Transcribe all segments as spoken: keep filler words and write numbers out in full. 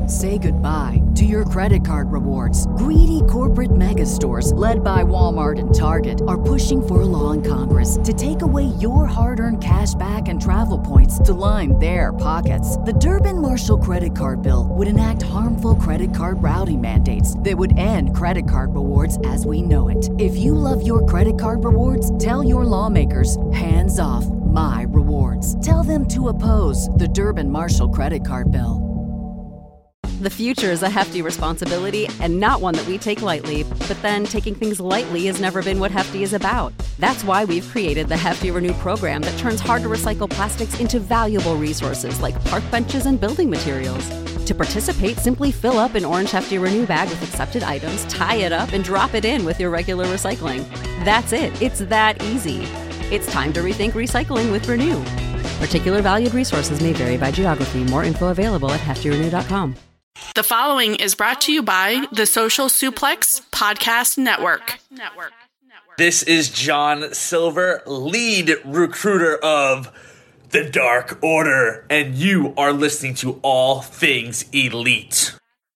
Say goodbye to your credit card rewards. Greedy corporate mega stores, led by Walmart and Target, are pushing for a law in Congress to take away your hard-earned cash back and travel points to line their pockets. The Durbin-Marshall credit card bill would enact harmful credit card routing mandates that would end credit card rewards as we know it. If you love your credit card rewards, tell your lawmakers, hands off my rewards. Tell them to oppose the Durbin-Marshall credit card bill. The future is a hefty responsibility and not one that we take lightly. But then taking things lightly has never been what Hefty is about. That's why we've created the Hefty Renew program that turns hard-to-recycle plastics into valuable resources like park benches and building materials. To participate, simply fill up an orange Hefty Renew bag with accepted items, tie it up, and drop it in with your regular recycling. That's it. It's that easy. It's time to rethink recycling with Renew. Particular valued resources may vary by geography. More info available at hefty renew dot com. The following is brought to you by the Social Suplex Podcast Network. This is John Silver, lead recruiter of the Dark Order, and you are listening to All Things Elite.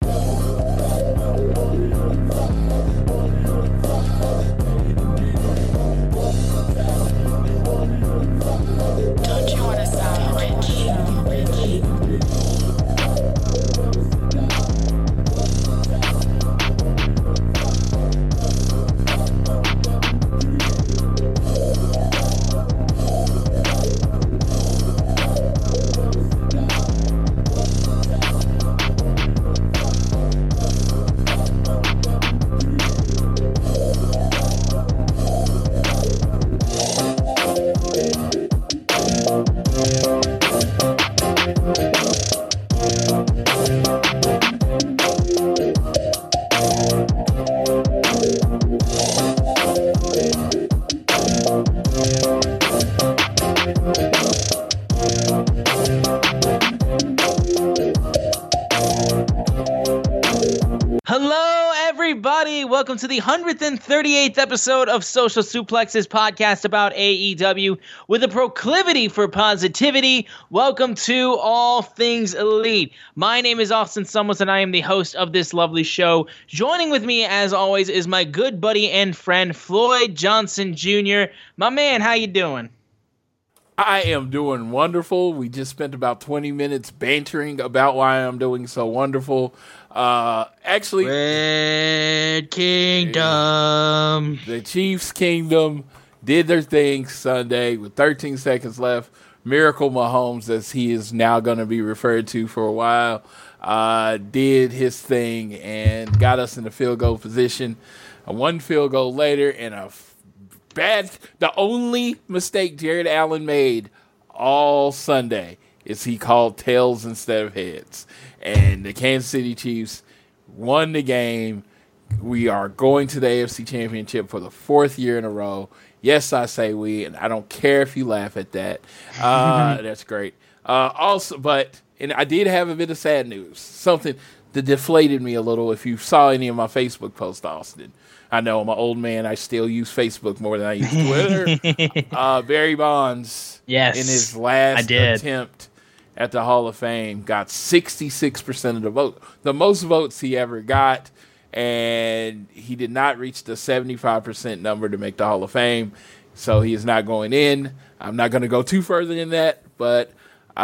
Welcome to the one hundred thirty-eighth episode of Social Suplex's podcast about A E W with a proclivity for positivity. Welcome to All Things Elite. My name is Austin Summers, and I am the host of this lovely show. Joining with me, as always, is my good buddy and friend, Floyd Johnson Junior My man, how you doing? I am doing wonderful. We just spent about twenty minutes bantering about why I'm doing so wonderful. Uh, actually, Red Kingdom. The Chiefs Kingdom did their thing Sunday with thirteen seconds left. Miracle Mahomes, as he is now going to be referred to for a while, uh, did his thing and got us in the field goal position. Uh, one field goal later, and a f- bad. The only mistake Jared Allen made all Sunday is he called tails instead of heads. And the Kansas City Chiefs won the game. We are going to the A F C Championship for the fourth year in a row. Yes, I say we, and I don't care if you laugh at that. Uh, that's great. Uh, also, but and I did have a bit of sad news. Something that deflated me a little. If you saw any of my Facebook posts, Austin, I know I'm an old man. I still use Facebook more than I use Twitter. uh, Barry Bonds, yes, in his last attempt at the Hall of Fame, got sixty-six percent of the vote, the most votes he ever got, and he did not reach the seventy-five percent number to make the Hall of Fame, so he is not going in. I'm not going to go too further than that, but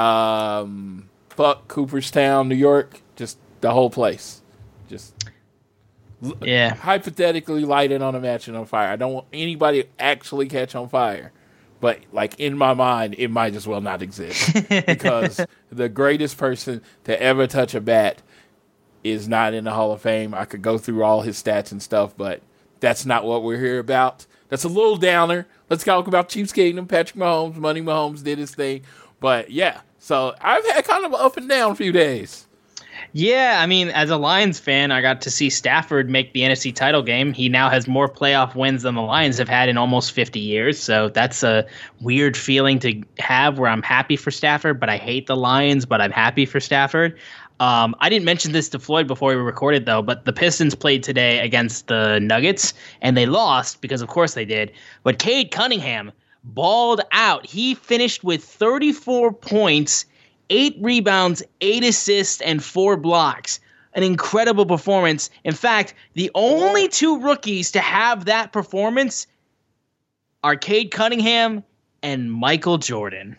um, fuck Cooperstown, New York, just the whole place. Just yeah. hypothetically light it on a match and on fire. I don't want anybody to actually catch on fire. But, like, in my mind, it might as well not exist. Because the greatest person to ever touch a bat is not in the Hall of Fame. I could go through all his stats and stuff, but that's not what we're here about. That's a little downer. Let's talk about Chiefs Kingdom. Patrick Mahomes, Money Mahomes did his thing. But, yeah, so I've had kind of an up and down few days. Yeah, I mean, as a Lions fan, I got to see Stafford make the N F C title game. He now has more playoff wins than the Lions have had in almost fifty years. So that's a weird feeling to have where I'm happy for Stafford, but I hate the Lions, but I'm happy for Stafford. Um, I didn't mention this to Floyd before we recorded, though, but the Pistons played today against the Nuggets, and they lost because, of course, they did. But Cade Cunningham balled out. He finished with thirty-four points, eight rebounds, eight assists, and four blocks. An incredible performance. In fact, the only two rookies to have that performance are Cade Cunningham and Michael Jordan.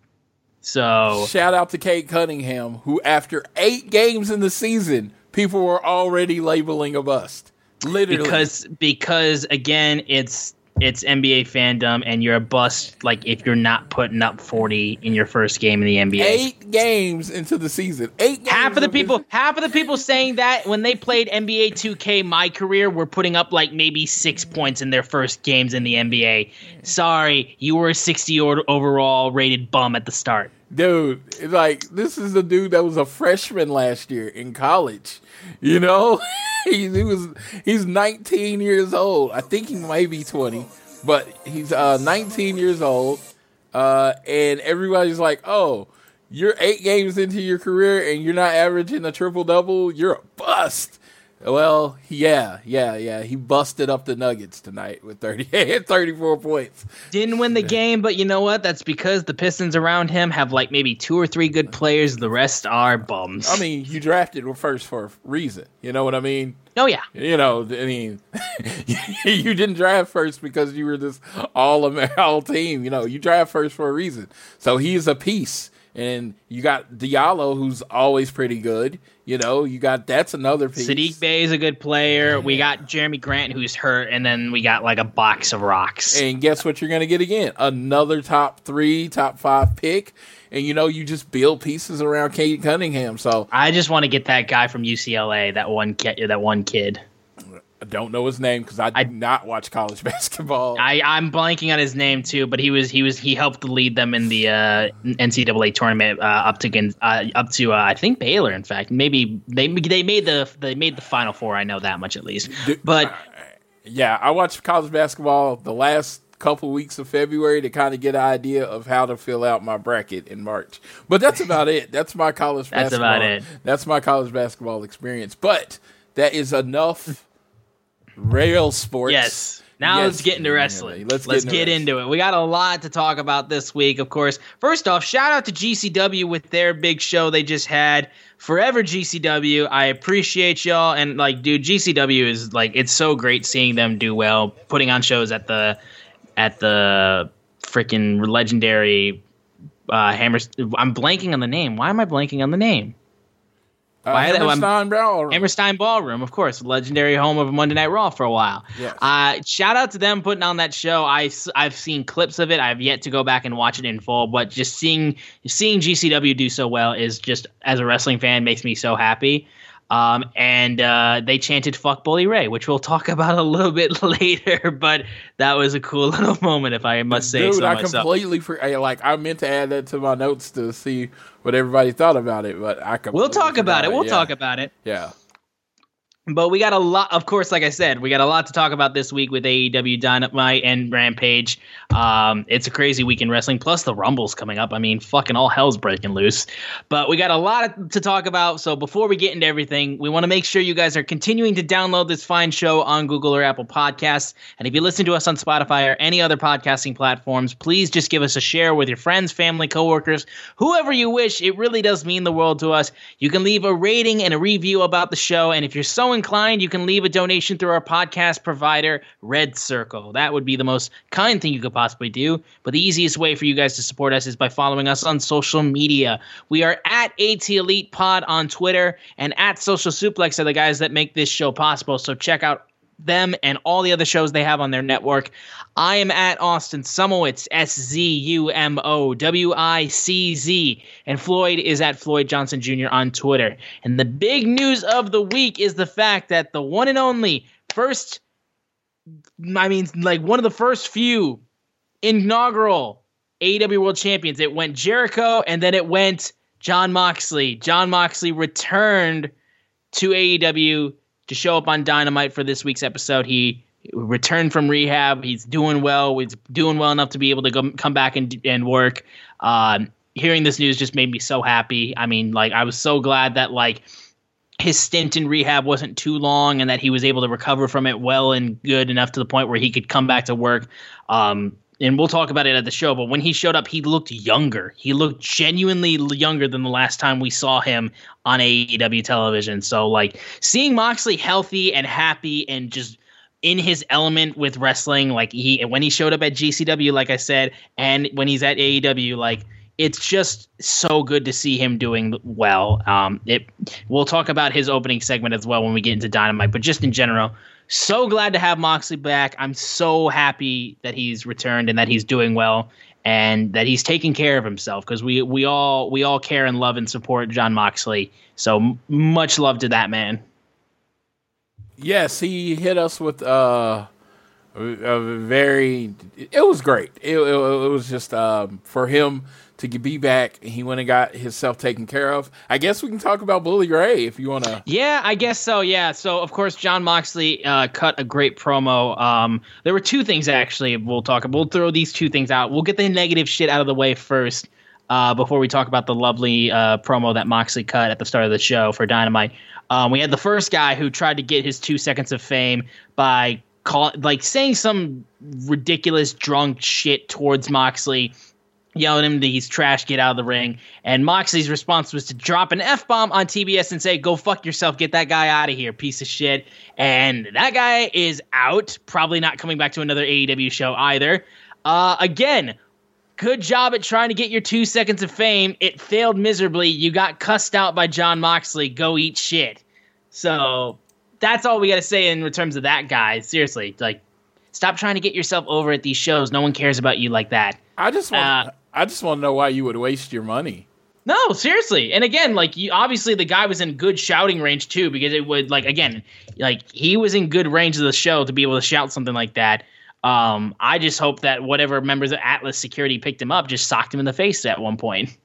So shout out to Cade Cunningham, who after eight games in the season, people were already labeling a bust. Literally. Because, because again, it's it's N B A fandom, and you're a bust like if you're not putting up forty in your first game in the N B A. Eight games into the season. Eight games half of the people this- half of the people saying that when they played N B A two K My Career were putting up like maybe six points in their first games in the N B A. Sorry, you were a sixty overall rated bum at the start. Dude, like, this is the dude that was a freshman last year in college. You know? he, he was he's nineteen years old. I think he might be twenty, but he's uh, nineteen years old. Uh, and everybody's like, oh, you're eight games into your career and you're not averaging a triple-double? You're a bust. Well, yeah, yeah, yeah. He busted up the Nuggets tonight with thirty, thirty-four points. Didn't win the game, but you know what? That's because the Pistons around him have like maybe two or three good players. The rest are bums. I mean, you drafted first for a reason. You know what I mean? Oh, yeah. You know, I mean, you didn't draft first because you were this all-all team. You know, you draft first for a reason. So he's a piece. And you got Diallo, who's always pretty good. You know, you got that's another piece. Sadiq Bey is a good player. We got Jeremy Grant, who's hurt, and then we got like a box of rocks. And guess what you're going to get again? Another top three, top five pick. And, you know, you just build pieces around Cade Cunningham. So I just want to get that guy from U C L A, that one kid, that one kid. I don't know his name because I did I, not watch college basketball. I, I'm blanking on his name too, but he was he was he helped lead them in the uh, N C double A tournament uh, up to uh, up to uh, I think Baylor. In fact, maybe they they made the they made the Final Four. I know that much at least. But uh, yeah, I watched college basketball the last couple weeks of February to kind of get an idea of how to fill out my bracket in March. But that's about it. That's my college that's basketball. That's about it. That's my college basketball experience. But that is enough. Rail sports. Yes. Now yes. let's get into wrestling. Let's, let's get, into, get into it. We got a lot to talk about this week, of course. First off, shout out to G C W with their big show they just had. Forever G C W. I appreciate y'all. And like, dude, G C W is like, it's so great seeing them do well, putting on shows at the at the freaking legendary uh, Hammer. I'm blanking on the name. Why am I blanking on the name? Uh, Hammerstein Ballroom. Hammerstein Ballroom, of course, legendary home of Monday Night Raw for a while. Yes. Uh, shout out to them putting on that show. I, I've seen clips of it. I've yet to go back and watch it in full, but just seeing seeing G C W do so well is just, as a wrestling fan, makes me so happy. Um, and uh, they chanted "Fuck Bully Ray," which we'll talk about a little bit later. But that was a cool little moment, if I must say Dude, so I myself. completely for, like I meant to add that to my notes to see what everybody thought about it, but I we'll talk about it. We'll yeah. talk about it. Yeah. But we got a lot, of course, like I said, we got a lot to talk about this week with A E W Dynamite and Rampage. Um, it's a crazy week in wrestling, plus the Rumble's coming up. I mean, fucking all hell's breaking loose. But we got a lot to talk about, so before we get into everything, we want to make sure you guys are continuing to download this fine show on Google or Apple Podcasts. And if you listen to us on Spotify or any other podcasting platforms, please just give us a share with your friends, family, coworkers, whoever you wish. It really does mean the world to us. You can leave a rating and a review about the show, and if you're so inclined, you can leave a donation through our podcast provider, Red Circle. That would be the most kind thing you could possibly do. But the easiest way for you guys to support us is by following us on social media. We are at AT Elite Pod on Twitter, and at Social Suplex are the guys that make this show possible. So check out them and all the other shows they have on their network. I am at Austin Sumowitz, S Z U M O W I C Z, and Floyd is at Floyd Johnson Junior on Twitter. And the big news of the week is the fact that the one and only first, I mean, like one of the first few inaugural A E W World Champions, it went Jericho and then it went Jon Moxley. Jon Moxley returned to A E W to show up on Dynamite for this week's episode. He returned from rehab. He's doing well. He's doing well enough to be able to go, come back and and work. Um, hearing this news just made me so happy. I mean, like, I was so glad that, like, his stint in rehab wasn't too long and that he was able to recover from it well and good enough to the point where he could come back to work. Um, and we'll talk about it at the show, but when he showed up, he looked younger. He looked genuinely younger than the last time we saw him on A E W television. So, like, seeing Moxley healthy and happy and just in his element with wrestling, like he when he showed up at G C W, like I said, and when he's at A E W, like, it's just so good to see him doing well. Um, it we'll talk about his opening segment as well when we get into Dynamite, but just in general, so glad to have Moxley back. I'm so happy that he's returned and that he's doing well and that he's taking care of himself, because we we all we all care and love and support Jon Moxley. So m- much love to that man. Yes, he hit us with uh, a, a very. It was great. It, it, it was just um, for him to be back. He went and got himself taken care of. I guess we can talk about Bully Ray if you want to. Yeah, I guess so. Yeah. So, of course, Jon Moxley uh, cut a great promo. Um, there were two things, actually, we'll talk about. We'll throw these two things out. We'll get the negative shit out of the way first uh, before we talk about the lovely uh, promo that Moxley cut at the start of the show for Dynamite. Um, we had the first guy who tried to get his two seconds of fame by call, like saying some ridiculous drunk shit towards Moxley, yelling at him that he's trash, get out of the ring. And Moxley's response was to drop an F-bomb on T B S and say, go fuck yourself, get that guy out of here, piece of shit. And that guy is out, probably not coming back to another A E W show either. Uh, again, good job at trying to get your two seconds of fame. It failed miserably. You got cussed out by Jon Moxley. Go eat shit. So that's all we got to say in terms of that guy. Seriously, like, stop trying to get yourself over at these shows. No one cares about you like that. I just want. Uh, I just want to know why you would waste your money. No, seriously. And again, like, you, obviously the guy was in good shouting range too, because it would, like, again, like, he was in good range of the show to be able to shout something like that. Um, I just hope that whatever members of Atlas Security picked him up just socked him in the face at one point.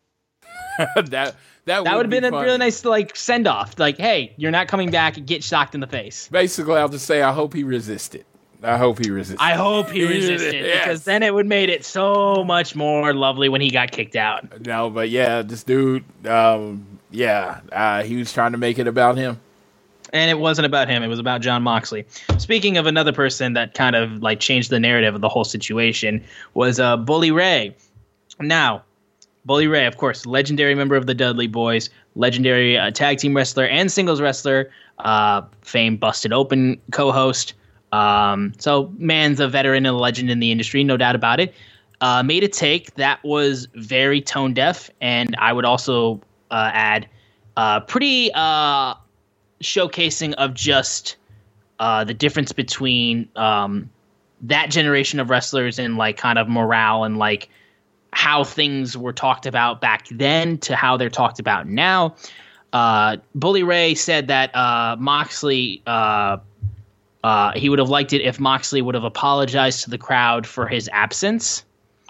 that that that would have been a really nice, like, send off. Like, hey, you're not coming back. Get socked in the face. Basically, I'll just say I hope he resisted. I hope he resisted. I hope he resisted yes. because then it would made it so much more lovely when he got kicked out. No, but yeah, this dude, um, yeah, uh, he was trying to make it about him. And it wasn't about him. It was about Jon Moxley. Speaking of another person that kind of like changed the narrative of the whole situation was uh, Bully Ray. Now, Bully Ray, of course, legendary member of the Dudley Boys, legendary uh, tag team wrestler and singles wrestler, uh, famed Busted Open co-host. Um, so man's a veteran and a legend in the industry, no doubt about it. Uh, made a take that was very tone deaf, and I would also uh, add uh, pretty uh, showcasing of just uh, the difference between um, that generation of wrestlers and like kind of morale and like how things were talked about back then to how they're talked about now. Uh, Bully Ray said that uh, Moxley. Uh, Uh, he would have liked it if Moxley would have apologized to the crowd for his absence.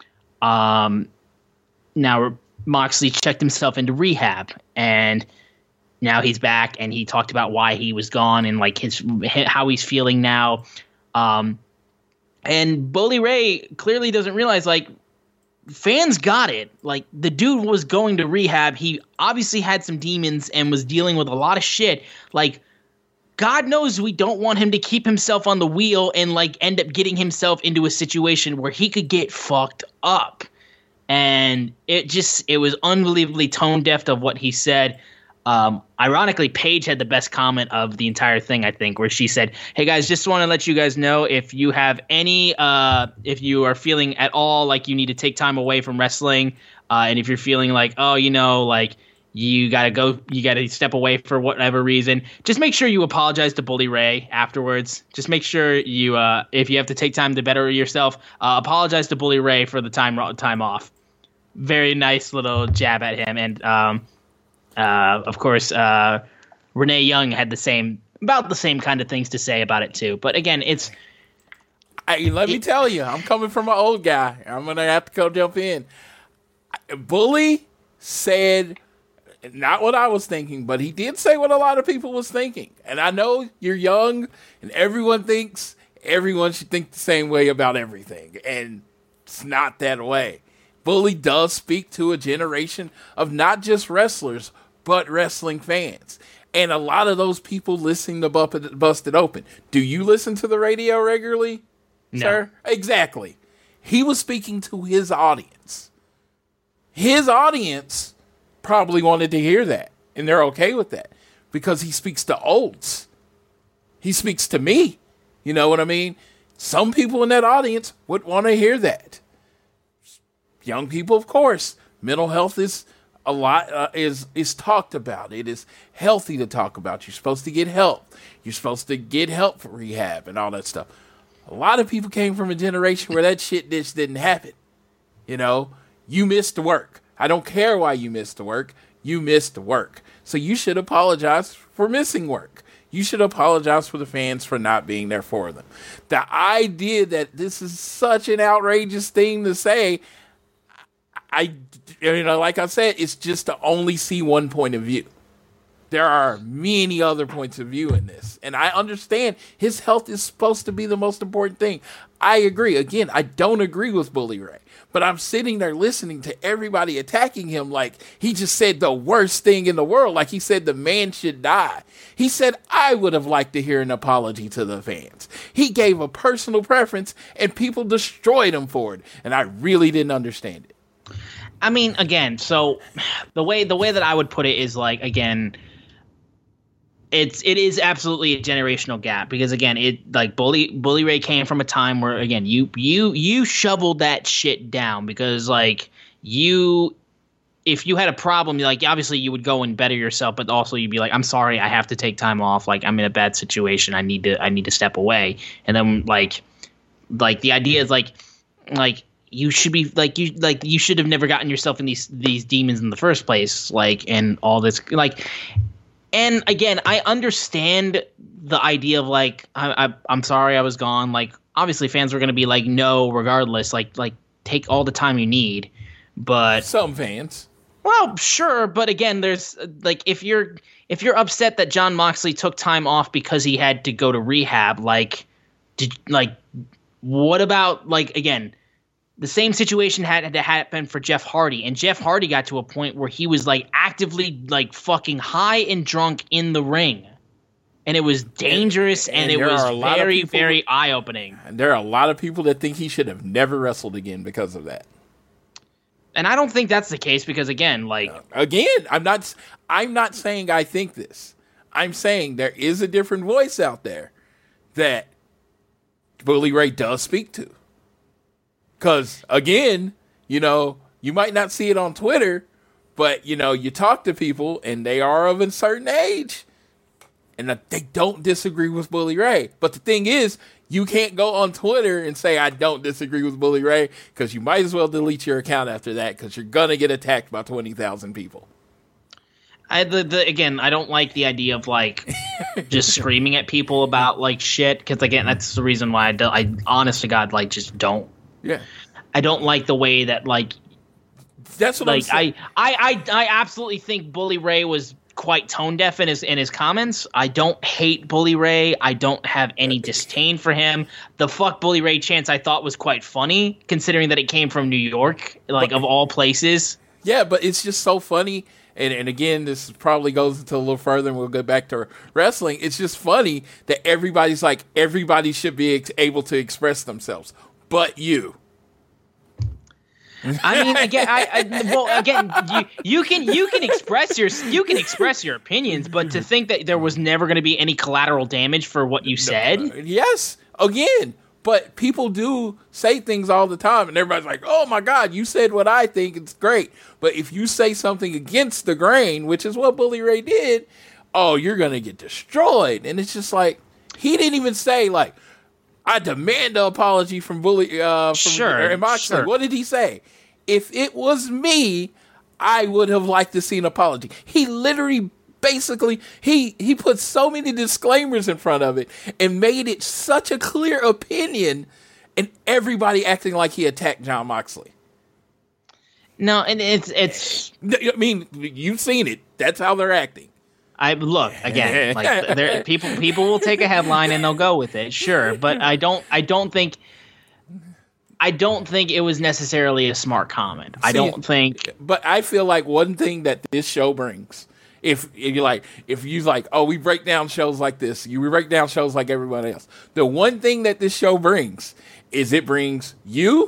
Um, now, Moxley checked himself into rehab, and now he's back, and he talked about why he was gone and like his how he's feeling now. Um, and Bully Ray clearly doesn't realize, like, fans got it. Like, the dude was going to rehab. He obviously had some demons and was dealing with a lot of shit. Like, God knows we don't want him to keep himself on the wheel and like end up getting himself into a situation where he could get fucked up. And it just, it was unbelievably tone deaf of what he said. Um, ironically, Paige had the best comment of the entire thing, I think, where she said, hey guys, just want to let you guys know if you have any, uh, if you are feeling at all like you need to take time away from wrestling, uh, and if you're feeling like, oh, you know, like, you got to go, you got to step away for whatever reason, just make sure you apologize to Bully Ray afterwards. Just make sure you, uh, if you have to take time to better yourself, uh, apologize to Bully Ray for the time time off. Very nice little jab at him. And, um, uh, of course, uh, Renee Young had the same, about the same kind of things to say about it too. But again, it's, Hey, let me tell you, I'm coming from an old guy. I'm going to have to go jump in. Bully said not what I was thinking, but he did say what a lot of people was thinking. And I know you're young, and everyone thinks everyone should think the same way about everything. And it's not that way. Bully does speak to a generation of not just wrestlers, but wrestling fans. And a lot of those people listening to Busted Open. Do you listen to the radio regularly, no. sir? Exactly. He was speaking to his audience. His audience probably wanted to hear that, and they're okay with that because he speaks to olds. He speaks to me. You know what I mean? Some people in that audience would want to hear that. Young people, of course. Mental health is a lot uh, is is talked about. It is healthy to talk about. You're supposed to get help. You're supposed to get help for rehab and all that stuff. A lot of people came from a generation where that shit just didn't happen. You know, you missed work. I don't care why you missed work. You missed work. So you should apologize for missing work. You should apologize for the fans for not being there for them. The idea that this is such an outrageous thing to say, I, you know, like I said, it's just to only see one point of view. There are many other points of view in this. And I understand his health is supposed to be the most important thing. I agree. Again, I don't agree with Bully Ray. But I'm sitting there listening to everybody attacking him like he just said the worst thing in the world. Like he said the man should die. He said, I would have liked to hear an apology to the fans. He gave a personal preference and people destroyed him for it. And I really didn't understand it. I mean, again, so the way the way that I would put it is like, again, it's it is absolutely a generational gap because again, it like Bully Bully Ray came from a time where again you you you shoveled that shit down because like you if you had a problem, like obviously you would go and better yourself, but also you'd be like, I'm sorry, I have to take time off. Like I'm in a bad situation. I need to I need to step away. And then like like the idea is like like you should be like you like you should have never gotten yourself in these these demons in the first place. Like and all this like. And again, I understand the idea of like, I, I, I'm sorry I was gone. Like, obviously, fans were going to be like, no, regardless. Like, like take all the time you need. But some fans, well, sure. But again, there's like, if you're if you're upset that Jon Moxley took time off because he had to go to rehab, like, did like, what about like again? The same situation had to happen for Jeff Hardy, and Jeff Hardy got to a point where he was like actively like fucking high and drunk in the ring, and it was dangerous and, and, and it was very people, very eye opening. And there are a lot of people that think he should have never wrestled again because of that. And I don't think that's the case because again, like uh, again, I'm not I'm not saying I think this. I'm saying there is a different voice out there that Bully Ray does speak to. Because, again, you know, you might not see it on Twitter, but, you know, you talk to people and they are of a certain age and they don't disagree with Bully Ray. But the thing is, you can't go on Twitter and say, I don't disagree with Bully Ray, because you might as well delete your account after that because you're going to get attacked by twenty thousand people. I, the, the, again, I don't like the idea of, like, just screaming at people about, like, shit. Because, again, that's the reason why I, do, I honest to God, like, just don't. Yeah, I don't like the way that like that's what like I'm saying. I, I I I absolutely think Bully Ray was quite tone deaf in his in his comments. I don't hate Bully Ray. I don't have any disdain for him. The fuck Bully Ray chants I thought was quite funny, considering that it came from New York, like but, of all places. Yeah, but it's just so funny. And and again, this probably goes into a little further, and we'll go back to wrestling. It's just funny that everybody's like everybody should be ex- able to express themselves. But you. I mean, again, I, I well, again, you you can you can express your you can express your opinions, but to think that there was never going to be any collateral damage for what you said, no, yes, again, but people do say things all the time, and everybody's like, "Oh my God, you said what I think. It's great." But if you say something against the grain, which is what Bully Ray did, oh, you're going to get destroyed, and it's just like he didn't even say like. I demand an apology from Bully uh, from sure, Moxley. Sure. What did he say? If it was me, I would have liked to see an apology. He literally, basically, he he put so many disclaimers in front of it and made it such a clear opinion, and everybody acting like he attacked Jon Moxley. No, and it's it's. I mean, you've seen it. That's how they're acting. I look again. Like people, people will take a headline and they'll go with it, sure. But I don't, I don't think, I don't think it was necessarily a smart comment. See, I don't think. But I feel like one thing that this show brings, if, if you like, if you like, oh, we break down shows like this, you break down shows like everyone else. The one thing that this show brings is it brings you,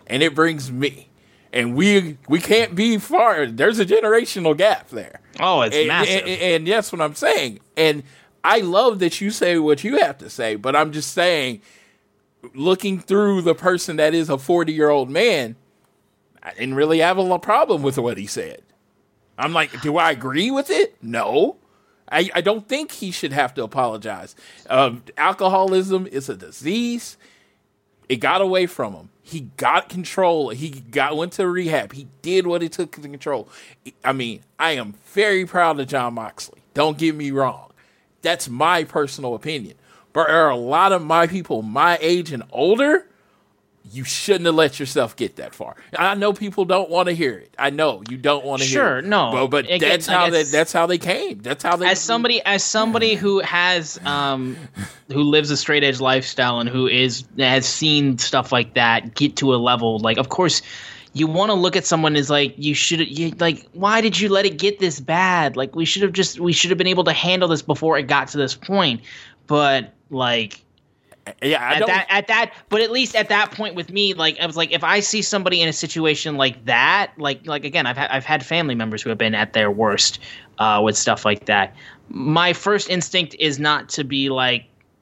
and it brings me. And we we can't be far. There's a generational gap there. Oh, it's and, massive. And, and, and that's what I'm saying. And I love that you say what you have to say, but I'm just saying, looking through the person that is a forty-year-old man, I didn't really have a problem with what he said. I'm like, do I agree with it? No. I, I don't think he should have to apologize. Um, alcoholism is a disease. It got away from him. He got control. He got went to rehab. He did what it took to control. I mean, I am very proud of Jon Moxley. Don't get me wrong. That's my personal opinion. But there are a lot of my people my age and older, you shouldn't have let yourself get that far. I know people don't want to hear it. I know you don't want to sure, hear it. Sure, no. But, but Again, that's how they, guess, that's how they came. That's how they As somebody as somebody who has um who lives a straight edge lifestyle and who is has seen stuff like that get to a level, like, of course you want to look at someone as like, you should you, like, why did you let it get this bad? Like, we should have just we should have been able to handle this before it got to this point. But like Yeah, I at don't... that at that but at least at that point with me, like, I was like, if I see somebody in a situation like that, like like again, I've had I've had family members who have been at their worst uh, with stuff like that. My first instinct is not to be like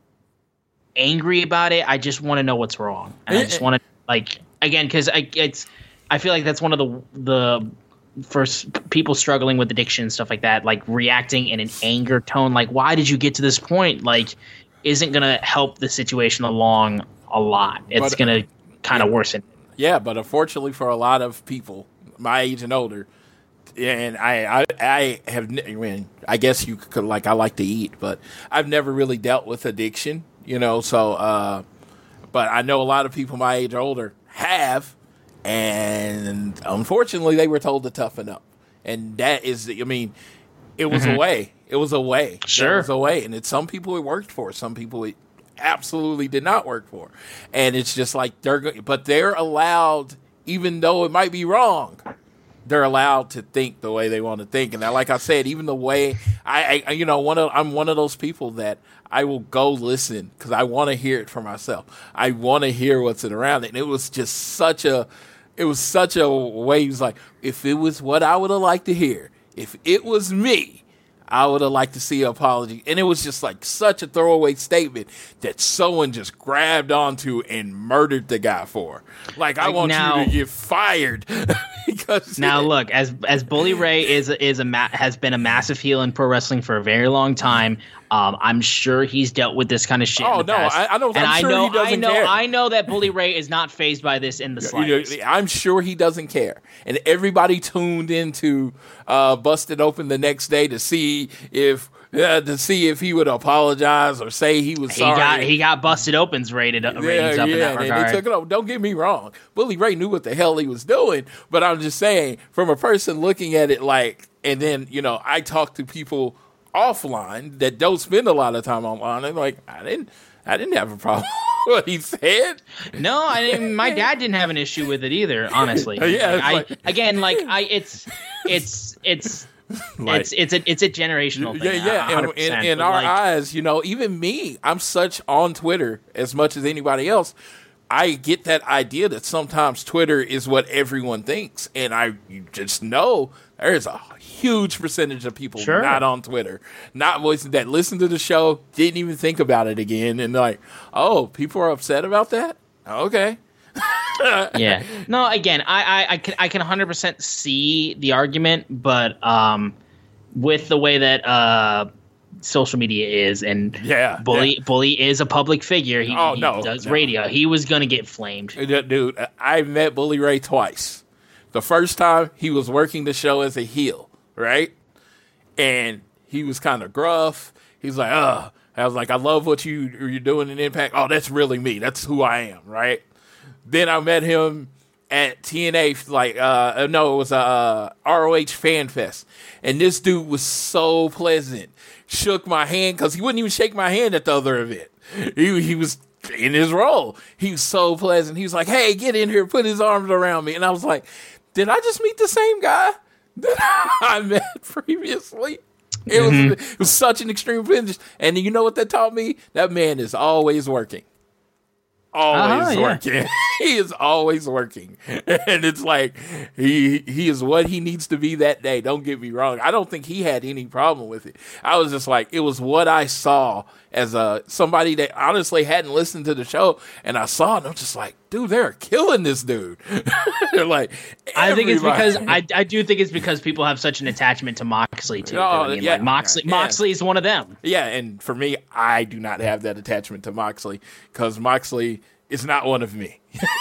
angry about it. I just want to know what's wrong, and I just want to, like, again, because I it's I feel like that's one of the the first people struggling with addiction and stuff like that, like reacting in an anger tone, like, why did you get to this point? Like, isn't going to help the situation along a lot. It's going to kind of yeah, worsen. Yeah, but unfortunately for a lot of people my age and older, and I, I, I have, I mean, I guess you could, like, I like to eat, but I've never really dealt with addiction, you know, so, uh, but I know a lot of people my age or older have, and unfortunately they were told to toughen up. And that is, I mean, it was Mm-hmm. a way. It was a way. Sure. It was a way. And it's some people it worked for. Some people it absolutely did not work for. And it's just like, they're, but they're allowed, even though it might be wrong, they're allowed to think the way they want to think. And like I said, even the way I, I you know, one of, I'm one of those people that I will go listen because I want to hear it for myself. I want to hear what's around it. And it was just such a, it was such a way. He was like, if it was what I would have liked to hear, if it was me, I would have liked to see an apology. And it was just like such a throwaway statement that someone just grabbed onto and murdered the guy for. Like, I Like want now, you to get fired. because now look, as as Bully Ray is is a ma- has been a massive heel in pro wrestling for a very long time. Um, I'm sure he's dealt with this kind of shit. Oh, in the no, past. I- I know- and I'm I sure know, he doesn't I know, care. I know that Bully Ray is not fazed by this in the You slightest. know, I'm sure he doesn't care. And everybody tuned into uh, Busted Open the next day to see if uh, to see if he would apologize or say he was He sorry. got he got Busted Opens rated ratings up in that and regard. they took it over. Don't get me wrong. Bully Ray knew what the hell he was doing, but I'm just saying, from a person looking at it like, and then, you know, I talk to people offline that don't spend a lot of time online, and like, I didn't, I didn't have a problem with what he said. No, I didn't, my dad didn't have an issue with it either. Honestly, Yeah, Like, it's I, like- again, like I, it's, it's, it's, Like- it's, it's a, it's a generational Yeah, thing. yeah. one And hundred in, percent, in but, our like, eyes, you know, even me, I'm such on Twitter as much as anybody else. I get that idea that sometimes Twitter is what everyone thinks, and I you just know there is a huge percentage of people Sure. not on Twitter, not voicing that listen to the show, didn't even think about it again, and like, oh, people are upset about that. Okay. yeah. No, again, I, I, I can I can one hundred percent see the argument, but um, with the way that uh, social media is, and Yeah, Bully yeah. Bully is a public figure. He, Oh, he no, does no. radio. He was gonna get flamed. Dude, I met Bully Ray twice. The first time he was working the show as a heel, right? And he was kind of gruff. He's like, "Uh," I was like, "I love what you you're doing in Impact. Oh, that's really me. That's who I am, right?" Then I met him at T N A, like, uh, no, it was a uh, R O H Fan Fest, and this dude was so pleasant. Shook my hand because he wouldn't even shake my hand at the other event. He he was in his role. He was so pleasant. He was like, "Hey, get in here," put his arms around me, and I was like, "Did I just meet the same guy that I met previously?" It was Mm-hmm. it was such an extreme finish, and you know what that taught me? That man is always working. Always Uh-huh, yeah. working. he is always working. And it's like he he is what he needs to be that day. Don't get me wrong. I don't think he had any problem with it. I was just like, it was what I saw as a somebody that honestly hadn't listened to the show, and I saw it and I'm just like, dude, they're killing this dude. They're like, I think it's everybody. because I, I do think it's because people have such an attachment to Moxley too. Oh, I mean, yeah, like Moxley yeah. Moxley is one of them. Yeah, and for me, I do not have that attachment to Moxley because Moxley is not one of me.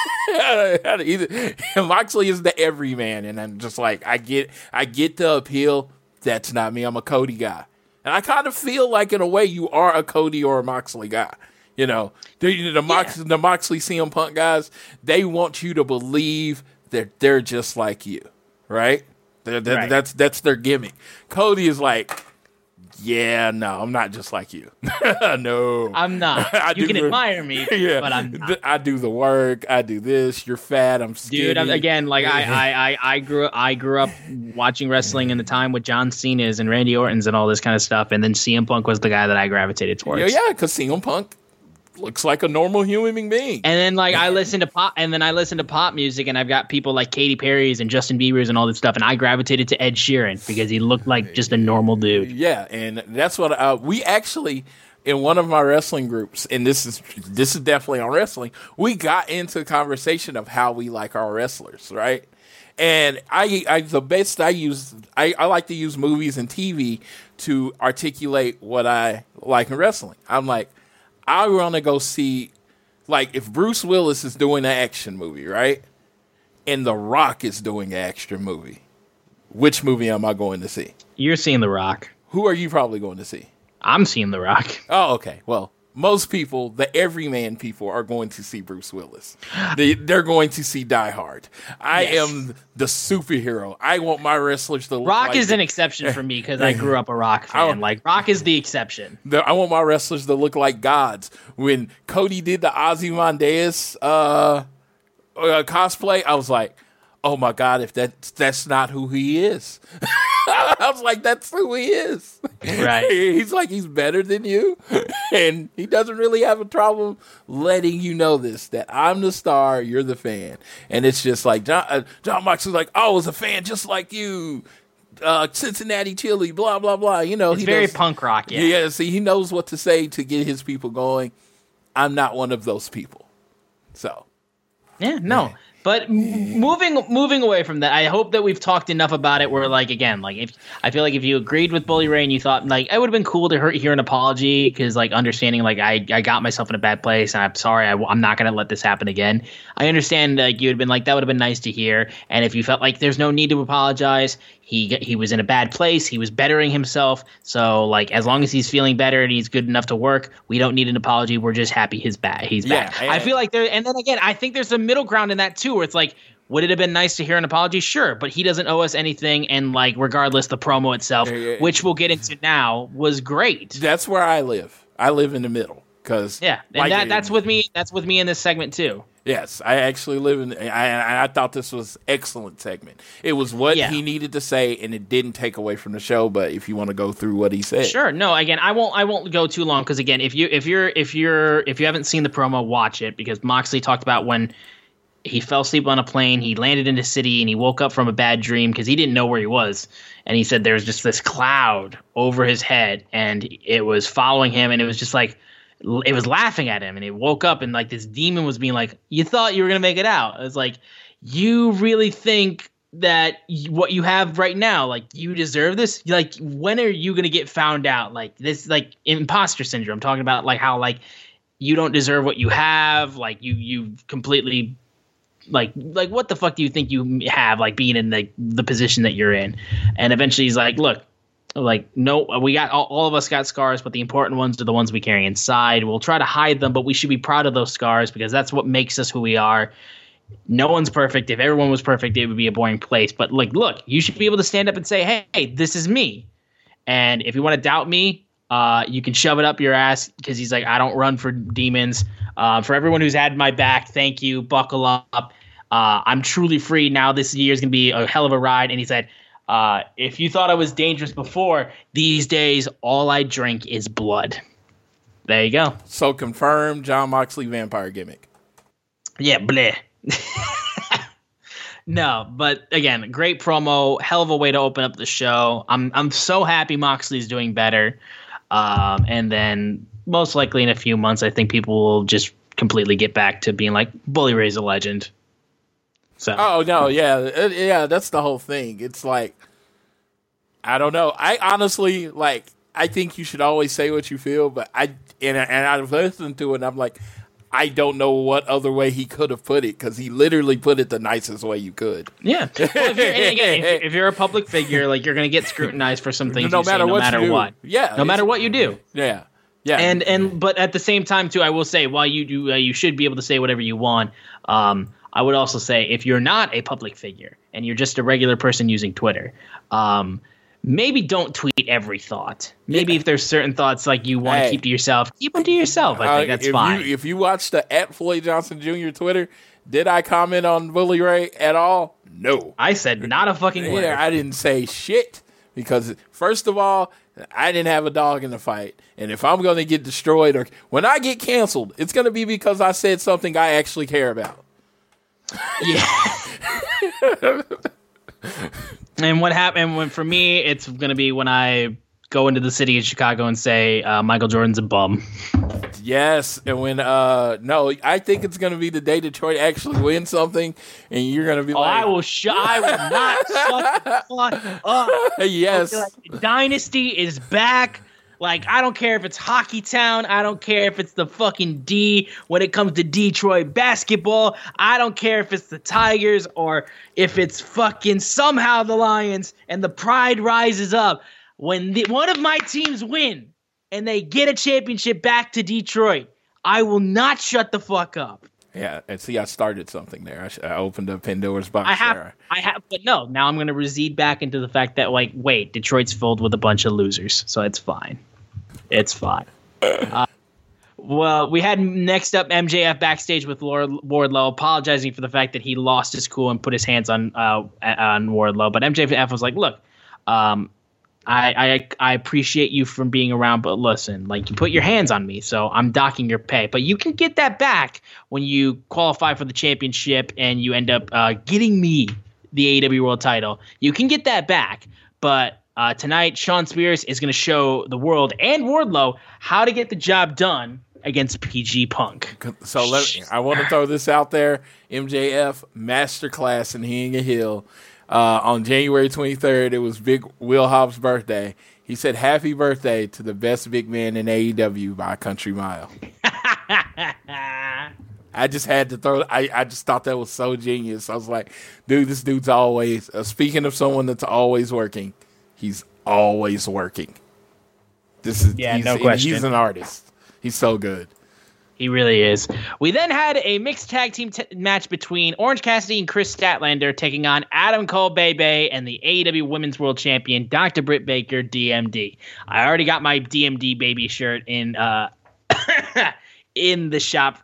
Either, Moxley is the everyman, and I'm just like, I get, I get the appeal. That's not me. I'm a Cody guy, and I kind of feel like, in a way, you are a Cody or a Moxley guy. You know, the the, Mox, yeah. the Moxley C M Punk guys, they want you to believe that they're just like you, right? They're, they're, right. That's that's their gimmick. Cody is like, yeah, no, I'm not just like you. No, I'm not. I You can the, admire me, yeah, but I'm not. I do the work. I do this. You're fat. I'm skinny. Dude, I'm, again, like I, I, I, I grew, I grew up watching wrestling in the time with John Cena's and Randy Orton's and all this kind of stuff, and then C M Punk was the guy that I gravitated towards. Yeah, yeah, because C M Punk looks like a normal human being. And then like I listen to pop, and then I listen to pop music, and I've got people like Katy Perry's and Justin Bieber's and all this stuff, and I gravitated to Ed Sheeran because he looked like just a normal dude. Yeah, and that's what uh, we actually, in one of my wrestling groups, and this is this is definitely on wrestling, we got into a conversation of how we like our wrestlers, right? And I, I the best I use, I, I like to use movies and T V to articulate what I like in wrestling. I'm like, I want to go see, like, if Bruce Willis is doing an action movie, right? And The Rock is doing an action movie, which movie am I going to see? You're seeing The Rock. Who are you probably going to see? I'm seeing The Rock. Oh, okay. Well, most people, the everyman people, are going to see Bruce Willis. They, they're going to see Die Hard. I Yes. am the superhero. I want my wrestlers to look Rock like is the, an exception for me because I grew up a Rock I- fan. Like Rock is the exception. the, I want my wrestlers to look like gods. When Cody did the Ozymandias uh, uh, cosplay, I was like, oh my God, if that that's not who he is. I was like, that's who he is. Right. He's like, he's better than you. And he doesn't really have a problem letting you know this, that I'm the star, you're the fan. And it's just like, John, uh, John Moxley's like, oh, I was a fan just like you. Uh, Cincinnati Chili, blah, blah, blah. You know, It's he very does, punk rock, yeah. Yeah, see, he knows what to say to get his people going. I'm not one of those people. So. Yeah, no. But m- moving moving away from that, I hope that we've talked enough about it where, like, again, like, if I feel like if you agreed with Bully Ray and you thought, like, it would have been cool to hear, hear an apology because, like, understanding, like, I, I got myself in a bad place and I'm sorry, I, I'm not going to let this happen again. I understand, like, you would have been like, that would have been nice to hear. And if you felt like there's no need to apologize, he he was in a bad place, he was bettering himself. So, like, as long as he's feeling better and he's good enough to work, we don't need an apology. We're just happy he's back. He's Yeah, back. and- I feel like there, and then again, I think there's a middle ground in that too, where it's like, would it have been nice to hear an apology? Sure, but he doesn't owe us anything, and like regardless, the promo itself, Yeah, yeah. which we'll get into now, was great. That's where I live. I live in the middle. Cause Yeah, and like, that that's with me. That's with me in this segment too. Yes, I actually live in. I, I thought this was excellent segment. It was what Yeah. he needed to say, and it didn't take away from the show. But if you want to go through what he said, Sure. No, again, I won't. I won't go too long because again, if you if you're if you're if you haven't seen the promo, watch it because Moxley talked about when he fell asleep on a plane, he landed in the city, and he woke up from a bad dream because he didn't know where he was. And he said there was just this cloud over his head, and it was following him, and it was just like it was laughing at him. And he woke up, and like this demon was being like, "You thought you were gonna make it out?" It was like, "You really think that y- what you have right now, like you deserve this? Like, when are you gonna get found out? Like this, like imposter syndrome. I'm talking about like how like you don't deserve what you have. Like you you completely." Like, like, what the fuck do you think you have, like, being in the the position that you're in? And eventually he's like, look, like, no, we got, all, all of us got scars, but the important ones are the ones we carry inside. We'll try to hide them, but we should be proud of those scars because that's what makes us who we are. No one's perfect. If everyone was perfect, it would be a boring place. But, like, look, you should be able to stand up and say, hey, hey this is me. And if you want to doubt me, uh, you can shove it up your ass because he's like, I don't run for demons. Uh, for everyone who's had my back, thank you. Buckle up. Uh, I'm truly free now. This year is going to be a hell of a ride. And he said, uh, if you thought I was dangerous before, these days, all I drink is blood. There you go. So confirmed, John Moxley vampire gimmick. Yeah, bleh. No, but again, great promo, hell of a way to open up the show. I'm I'm so happy Moxley's doing better. Um, and then most likely in a few months, I think people will just completely get back to being like, Bully Ray's a legend. So. Oh no, yeah, yeah, that's the whole thing. It's like, I don't know. I honestly like. I think you should always say what you feel, but I and and I've listened to it, and I'm like, I don't know what other way he could have put it, because he literally put it the nicest way you could. Yeah. Well, if, you're, and again, if, if you're a public figure, like you're going to get scrutinized for some things no you matter say, no what matter you do. what. Yeah. No matter what you do. Yeah. Yeah. And and but at the same time too, I will say, while you do, uh, you should be able to say whatever you want. Um, I would also say, if you're not a public figure and you're just a regular person using Twitter, um, maybe don't tweet every thought. Maybe yeah. if there's certain thoughts like you want to hey. keep to yourself, keep them to yourself. I think uh, that's if fine. You, if you watch the at Floyd Johnson Junior Twitter, did I comment on Bully Ray at all? No. I said not a fucking word. Yeah, I didn't say shit because, first of all, I didn't have a dog in the fight. And if I'm going to get destroyed or when I get canceled, it's going to be because I said something I actually care about. Yeah. And what happened when for me, it's going to be when I go into the city of Chicago and say uh, Michael Jordan's a bum. Yes, and when uh no, I think it's going to be the day Detroit actually wins something, and you're going to be oh, like, I will sh- I will not shut the fuck up. Yes, like, Dynasty is back. Like, I don't care if it's Hockey Town. I don't care if it's the fucking D when it comes to Detroit basketball. I don't care if it's the Tigers or if it's fucking somehow the Lions, and the pride rises up. When the, one of my teams win and they get a championship back to Detroit, I will not shut the fuck up. Yeah, and see, I started something there. I, sh- I opened up Pandora's box. I have, there. I have, but no. Now I'm going to recede back into the fact that, like, wait, Detroit's filled with a bunch of losers, so it's fine. It's fine. Uh, well, we had next up M J F backstage with Lord Wardlow, apologizing for the fact that he lost his cool and put his hands on uh, on Wardlow. But M J F was like, "Look, um, I, I I appreciate you from being around, but listen, like, you put your hands on me, so I'm docking your pay. But you can get that back when you qualify for the championship and you end up uh, getting me the A E W World Title. You can get that back, but." Uh, tonight, Shawn Spears is going to show the world and Wardlow how to get the job done against P G Punk. So let me, I want to throw this out there. M J F Masterclass in Hitting a Hill uh, on January twenty-third. It was Big Will Hobbs' birthday. He said, "Happy birthday to the best big man in A E W by a country mile." I just had to throw. I, I just thought that was so genius. I was like, dude, this dude's always uh, speaking of someone that's always working. He's always working. This is yeah, he's, no question. He's an artist. He's so good. He really is. We then had a mixed tag team t- match between Orange Cassidy and Chris Statlander taking on Adam Cole Bebe and the A E W Women's World Champion Doctor Britt Baker, D M D. I already got my D M D baby shirt in uh in the shop.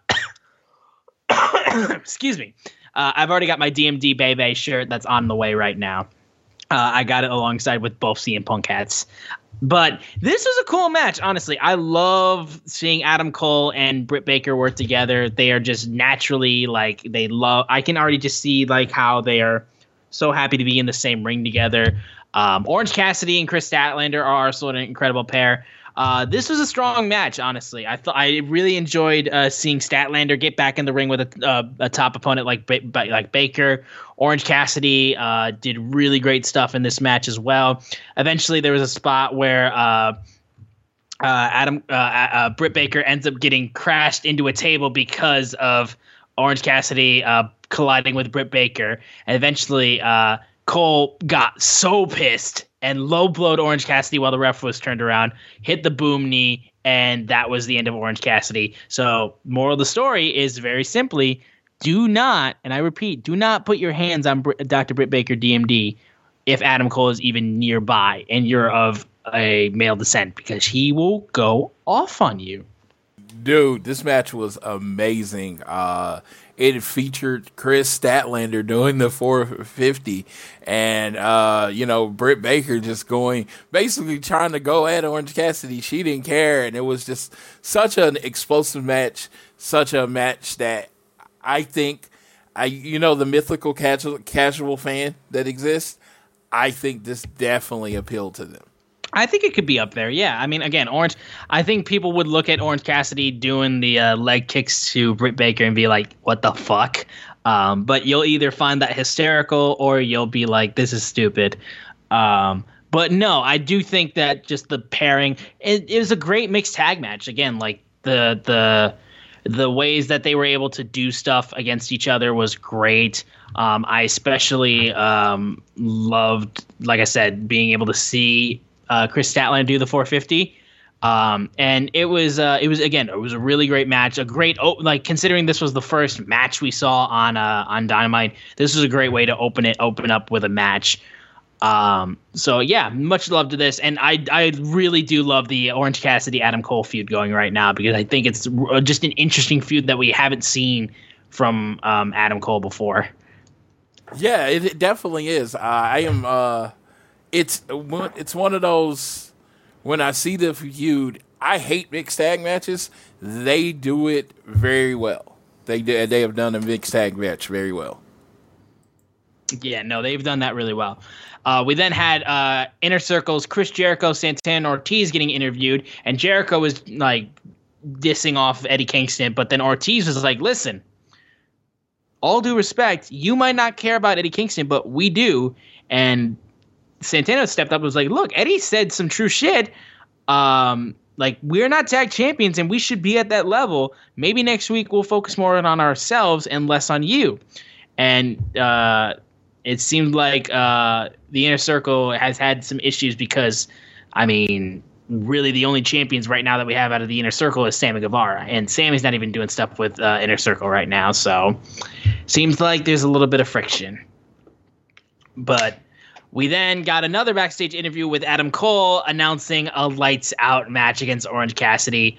Excuse me. Uh, I've already got my D M D Bebe shirt that's on the way right now. Uh, I got it alongside with both C M Punk hats. But this was a cool match, honestly. I love seeing Adam Cole and Britt Baker work together. They are just naturally, like, they love... I can already just see, like, how they are so happy to be in the same ring together. Um, Orange Cassidy and Chris Statlander are also an incredible pair. Uh, this was a strong match, honestly. I thought I really enjoyed uh, seeing Statlander get back in the ring with a, uh, a top opponent like ba- like Baker. Orange Cassidy uh, did really great stuff in this match as well. Eventually, there was a spot where uh, uh, Adam uh, uh, Britt Baker ends up getting crashed into a table because of Orange Cassidy uh, colliding with Britt Baker, and eventually uh, Cole got so pissed and low-blowed Orange Cassidy while the ref was turned around, hit the boom knee, and that was the end of Orange Cassidy. So, moral of the story is very simply, do not, and I repeat, do not put your hands on Br- Doctor Britt Baker, D M D, if Adam Cole is even nearby and you're of a male descent, because he will go off on you. Dude, this match was amazing. Uh, it featured Chris Statlander doing the four fifty and, uh, you know, Britt Baker just going, basically trying to go at Orange Cassidy. She didn't care, and it was just such an explosive match, such a match that I think, I you know, the mythical casual, casual fan that exists, I think this definitely appealed to them. I think it could be up there. Yeah. I mean, again, Orange, I think people would look at Orange Cassidy doing the uh, leg kicks to Britt Baker and be like, what the fuck? Um, but you'll either find that hysterical or you'll be like, this is stupid. Um, but no, I do think that just the pairing, it, it was a great mixed tag match. Again, like the, the, the ways that they were able to do stuff against each other was great. Um, I especially um, loved, like I said, being able to see Uh, Chris Statlander do the four fifty, um, and it was uh, it was again it was a really great match, a great oh, like considering this was the first match we saw on uh, on Dynamite. This was a great way to open it open up with a match. Um, so yeah, much love to this, and I I really do love the Orange Cassidy Adam Cole feud going right now because I think it's just an interesting feud that we haven't seen from um, Adam Cole before. Yeah, it, it definitely is. Uh, I am. Uh... It's it's one of those, when I see the feud, I hate mixed tag matches. They do it very well. They do, they have done a mixed tag match very well. Yeah, no, they've done that really well. Uh, we then had uh, Inner Circle's Chris Jericho, Santana Ortiz getting interviewed, and Jericho was like dissing off Eddie Kingston, but then Ortiz was like, listen, all due respect, you might not care about Eddie Kingston, but we do. And Santana stepped up and was like, look, Eddie said some true shit. Um, like, we're not tag champions and we should be at that level. Maybe next week we'll focus more on ourselves and less on you. And uh, it seemed like uh, the Inner Circle has had some issues because, I mean, really the only champions right now that we have out of the Inner Circle is Sammy Guevara. And Sammy's not even doing stuff with uh, Inner Circle right now. So seems like there's a little bit of friction. But we then got another backstage interview with Adam Cole announcing a lights out match against Orange Cassidy.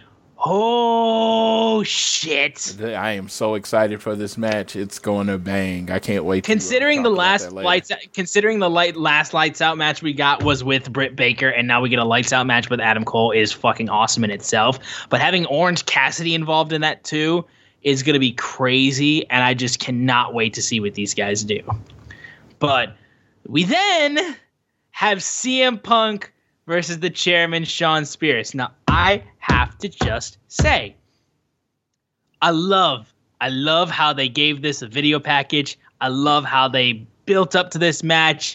Oh, shit. I am so excited for this match. It's going to bang. I can't wait. Considering to, uh, the last lights considering the light last lights out match we got was with Britt Baker, and now we get a lights out match with Adam Cole is fucking awesome in itself. But having Orange Cassidy involved in that too is going to be crazy, and I just cannot wait to see what these guys do. But we then have C M Punk versus the chairman, Shawn Spears. Now, I have to just say, I love, I love how they gave this a video package. I love how they built up to this match.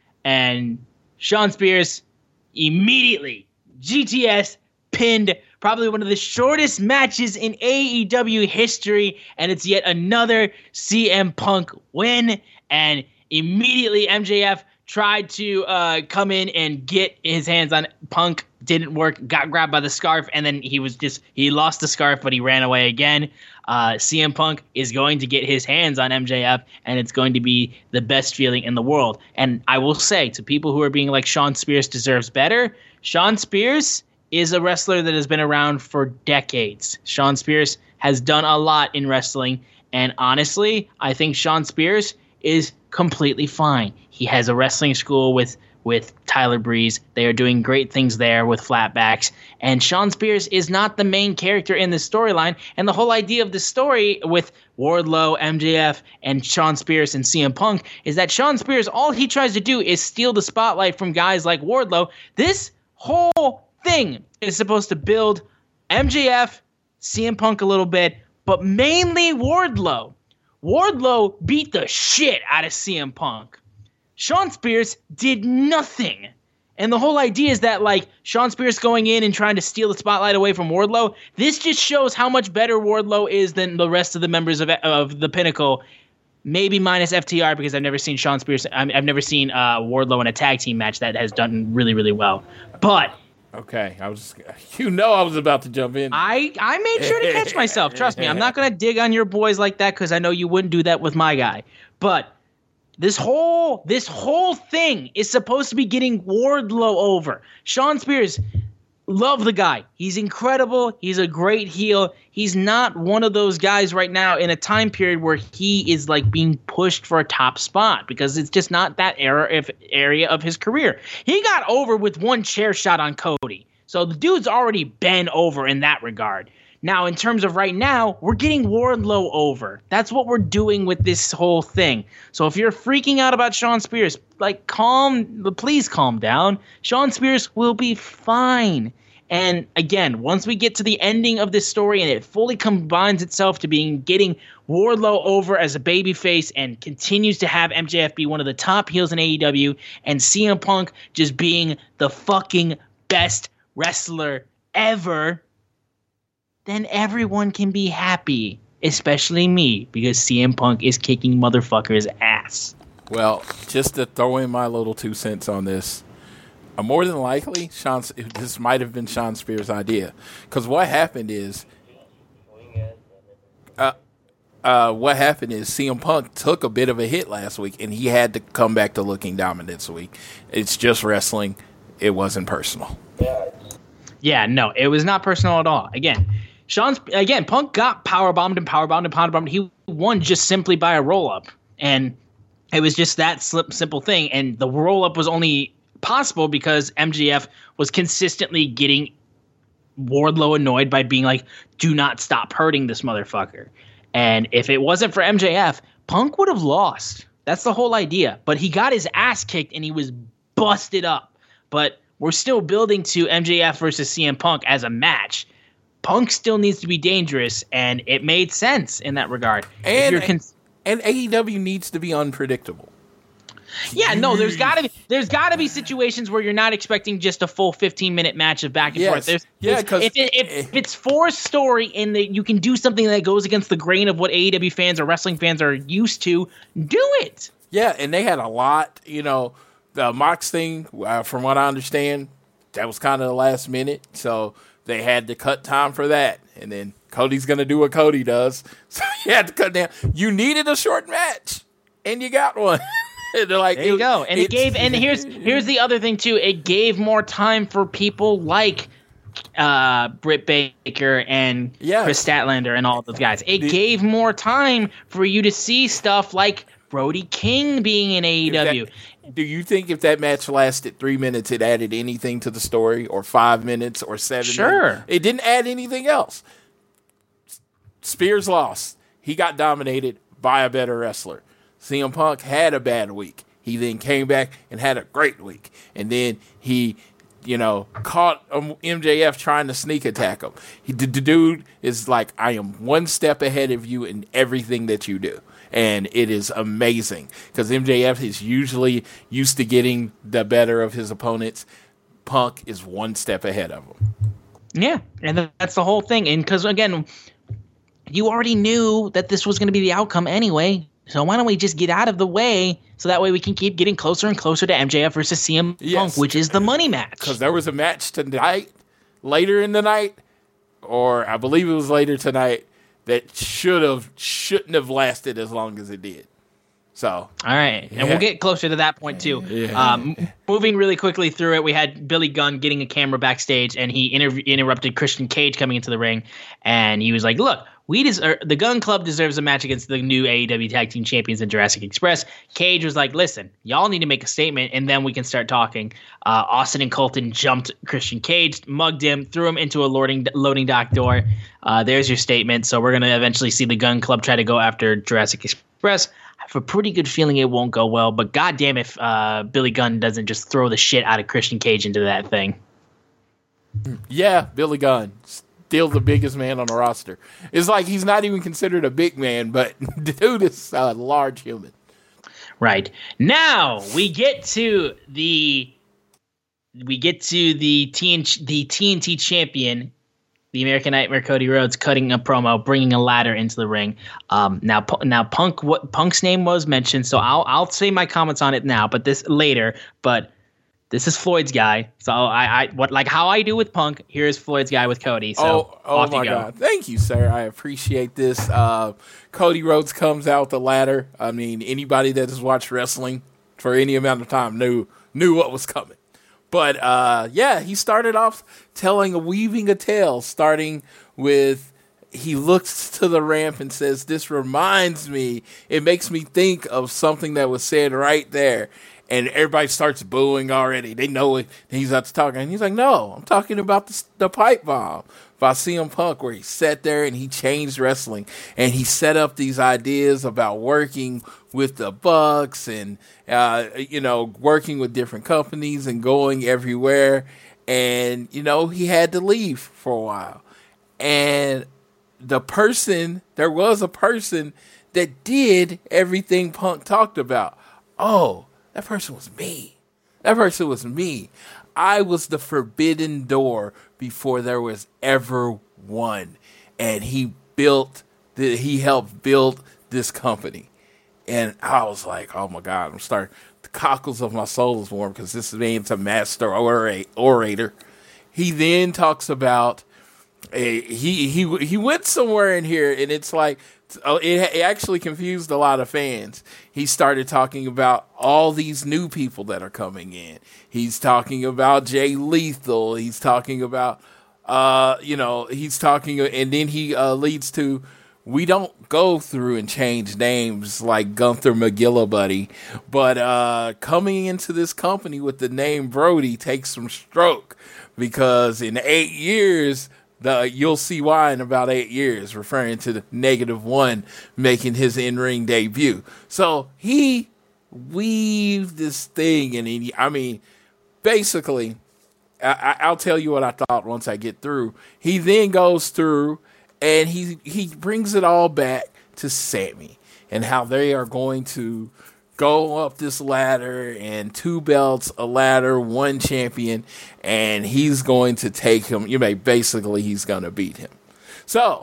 And Shawn Spears immediately, G T S, pinned probably one of the shortest matches in A E W history. And it's yet another C M Punk win. And immediately, M J F tried to uh, come in and get his hands on Punk. Didn't work. Got grabbed by the scarf, and then he was just he lost the scarf, but he ran away again. Uh, C M Punk is going to get his hands on M J F, and it's going to be the best feeling in the world. And I will say to people who are being like Shawn Spears deserves better, Shawn Spears is a wrestler that has been around for decades. Shawn Spears has done a lot in wrestling, and honestly, I think Shawn Spears is completely fine. He has a wrestling school with with Tyler Breeze. They are doing great things there with flatbacks. And Shawn Spears is not the main character in this storyline. And the whole idea of the story with Wardlow, M J F, and Shawn Spears and C M Punk is that Shawn Spears, all he tries to do is steal the spotlight from guys like Wardlow. This whole thing is supposed to build M J F, C M Punk a little bit, but mainly Wardlow. Wardlow beat the shit out of C M Punk. Shawn Spears did nothing. And the whole idea is that, like, Shawn Spears going in and trying to steal the spotlight away from Wardlow, this just shows how much better Wardlow is than the rest of the members of of the Pinnacle. Maybe minus F T R, because I've never seen Shawn Spears. I mean, I've never seen uh, Wardlow in a tag team match that has done really, really well. But okay, I was, you know, I was about to jump in. I, I made sure to catch myself. Trust me, I'm not going to dig on your boys like that because I know you wouldn't do that with my guy. But this whole this whole thing is supposed to be getting Wardlow over. Shawn Spears, love the guy. He's incredible. He's a great heel. He's not one of those guys right now in a time period where he is like being pushed for a top spot because it's just not that era of, area of his career. He got over with one chair shot on Cody. So the dude's already been over in that regard. Now, in terms of right now, we're getting Wardlow over. That's what we're doing with this whole thing. So if you're freaking out about Shawn Spears, like calm, please calm down. Shawn Spears will be fine. And again, once we get to the ending of this story and it fully combines itself to being getting Wardlow over as a babyface and continues to have M J F be one of the top heels in A E W and C M Punk just being the fucking best wrestler ever, then everyone can be happy, especially me, because C M Punk is kicking motherfuckers' ass. Well, just to throw in my little two cents on this, uh, more than likely, Sean, this might have been Shawn Spears' idea. Because what happened is, uh, uh, what happened is C M Punk took a bit of a hit last week, and he had to come back to looking dominant this week. It's just wrestling. It wasn't personal. Yeah, no, it was not personal at all. Again, Sean's again, Punk got power bombed and power bombed and power bombed. He won just simply by a roll up, and it was just that slip, simple thing. And the roll up was only possible because M J F was consistently getting Wardlow annoyed by being like, "Do not stop hurting this motherfucker." And if it wasn't for M J F, Punk would have lost. That's the whole idea. But he got his ass kicked and he was busted up. But we're still building to M J F versus C M Punk as a match. Punk still needs to be dangerous, and it made sense in that regard. And, you're con- and A E W needs to be unpredictable. Yeah, no, there's gotta be there's gotta be situations where you're not expecting just a full fifteen minute match of back and Yes. forth. There's, Yeah, there's- 'cause- if, it, if, if it's forced story and that you can do something that goes against the grain of what A E W fans or wrestling fans are used to, do it. Yeah, and they had a lot, you know, the Mox thing, uh, from what I understand, that was kind of the last minute, so they had to cut time for that. And then Cody's going to do what Cody does, so you had to cut down. You needed a short match, and you got one. They're like, There you it, go. And it gave and here's here's the other thing too. It gave more time for people like uh, Britt Baker and Yes. Chris Statlander and all those guys. It The- gave more time for you to see stuff like Brody King being in A E W. That- do you think if that match lasted three minutes, it added anything to the story, or five minutes, or seven Sure. minutes? It didn't add anything else. Spears lost. He got dominated by a better wrestler. C M Punk had a bad week. He then came back and had a great week. And then he, you know, caught um, M J F trying to sneak attack him. He, the, the dude is like, I am one step ahead of you in everything that you do. And it is amazing because M J F is usually used to getting the better of his opponents. Punk is one step ahead of him. Yeah, and th- that's the whole thing. And because, again, you already knew that this was going to be the outcome anyway. So why don't we just get out of the way so that way we can keep getting closer and closer to M J F versus C M Yes. Punk, which is the money match. Because there was a match tonight, later in the night, or I believe it was later tonight, that should have, shouldn't have lasted as long as it did. So, All right, and Yeah. we'll get closer to that point too. Yeah. Um, moving really quickly through it, we had Billy Gunn getting a camera backstage, and he interv- interrupted Christian Cage coming into the ring, and he was like, "Look, we des- er, the Gun Club deserves a match against the new A E W Tag Team Champions in Jurassic Express." Cage was like, "Listen, y'all need to make a statement, and then we can start talking." Uh, Austin and Colton jumped Christian Cage, mugged him, threw him into a loading loading dock door. Uh, there's your statement. So we're gonna eventually see the Gun Club try to go after Jurassic Express. I have a pretty good feeling it won't go well, but goddamn if uh, Billy Gunn doesn't just throw the shit out of Christian Cage into that thing. yeah, Billy Gunn, still the biggest man on the roster. It's like he's not even considered a big man, but the dude is a large human. Right. Now we get to the we get to the T N T, the T N T champion, the American Nightmare Cody Rhodes, cutting a promo, bringing a ladder into the ring. Um, now, now Punk, what Punk's name was mentioned, so I'll I'll say my comments on it now, but this later. But this is Floyd's guy, so I, I what like how I do with Punk. Here's Floyd's guy with Cody. So oh, oh off my you go. God! Thank you, sir. I appreciate this. Uh, Cody Rhodes comes out the ladder. I mean, anybody that has watched wrestling for any amount of time knew knew what was coming. But uh, yeah, he started off telling a weaving a tale, starting with he looks to the ramp and says, "This reminds me. It makes me think of something that was said right there." And everybody starts booing already. They know it. He's about to talk. And he's like, no, I'm talking about the, the pipe bomb by C M Punk, where he sat there and he changed wrestling. And he set up these ideas about working with the Bucks and, uh, you know, working with different companies and going everywhere. And, you know, he had to leave for a while. And the person, there was a person that did everything Punk talked about. Oh, that person was me. That person was me. I was the forbidden door before there was ever one. And he built, the, he helped build this company. And I was like, oh my God, I'm starting, the cockles of my soul is warm because this man's a master orator. He then talks about, a, he, he, he went somewhere in here and it's like, Oh, it, it actually confused a lot of fans. He started talking about all these new people that are coming in. He's talking about Jay Lethal. He's talking about, uh, you know, he's talking, and then he uh, leads to, we don't go through and change names like Gunther McGillibuddy, but uh, coming into this company with the name Brody takes some stroke because in eight years, The, you'll see why in about eight years, referring to the negative one making his in-ring debut. So he weaved this thing, and he, I mean, basically, I, I'll tell you what I thought once I get through. He then goes through, and he he brings it all back to Sammy and how they are going to go up this ladder, and two belts, a ladder, one champion, and he's going to take him. You may basically he's going to beat him. So,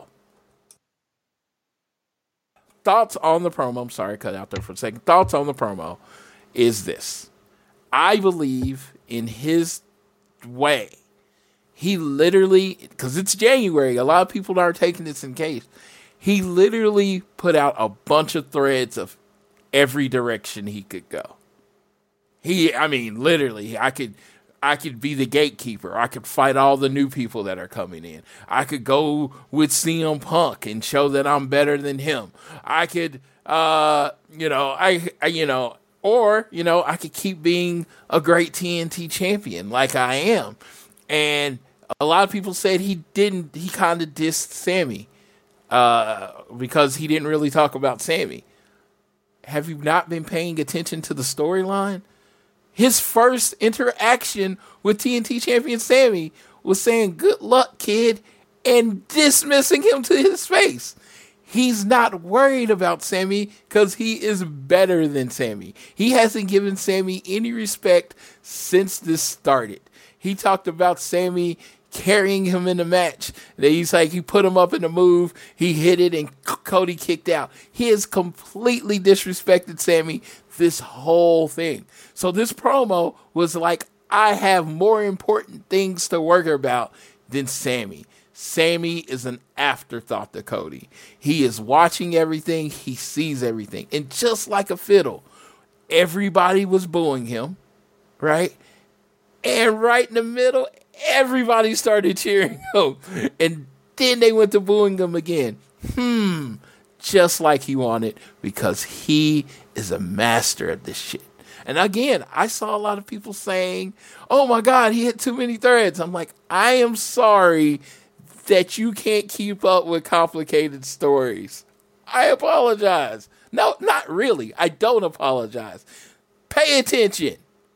thoughts on the promo. I'm sorry, cut out there for a second. Thoughts on the promo is this. I believe in his way. He literally, because it's January, a lot of people aren't taking this in case. He literally put out a bunch of threads of every direction he could go. He, I mean, literally, I could, I could be the gatekeeper. I could fight all the new people that are coming in. I could go with C M Punk and show that I'm better than him. I could, uh, you know, I, I, you know, or, you know, I could keep being a great T N T champion like I am. And a lot of people said he didn't, he kind of dissed Sammy, uh, because he didn't really talk about Sammy. Have you not been paying attention to the storyline? His first interaction with T N T champion Sammy was saying, good luck, kid, and dismissing him to his face. He's not worried about Sammy because he is better than Sammy. He hasn't given Sammy any respect since this started. He talked about Sammy carrying him in the match. He's like, he put him up in the move, he hit it, and Cody kicked out. He has completely disrespected Sammy this whole thing. So this promo was like, I have more important things to worry about than Sammy. Sammy is an afterthought to Cody. He is watching everything, he sees everything. And just like a fiddle, everybody was booing him, right? And right in the middle, everybody started cheering him. And then they went to booing him again. Hmm. Just like he wanted, because he is a master at this shit. And again, I saw a lot of people saying, oh my God, he hit too many threads. I'm like, I am sorry that you can't keep up with complicated stories. I apologize. No, not really. I don't apologize. Pay attention.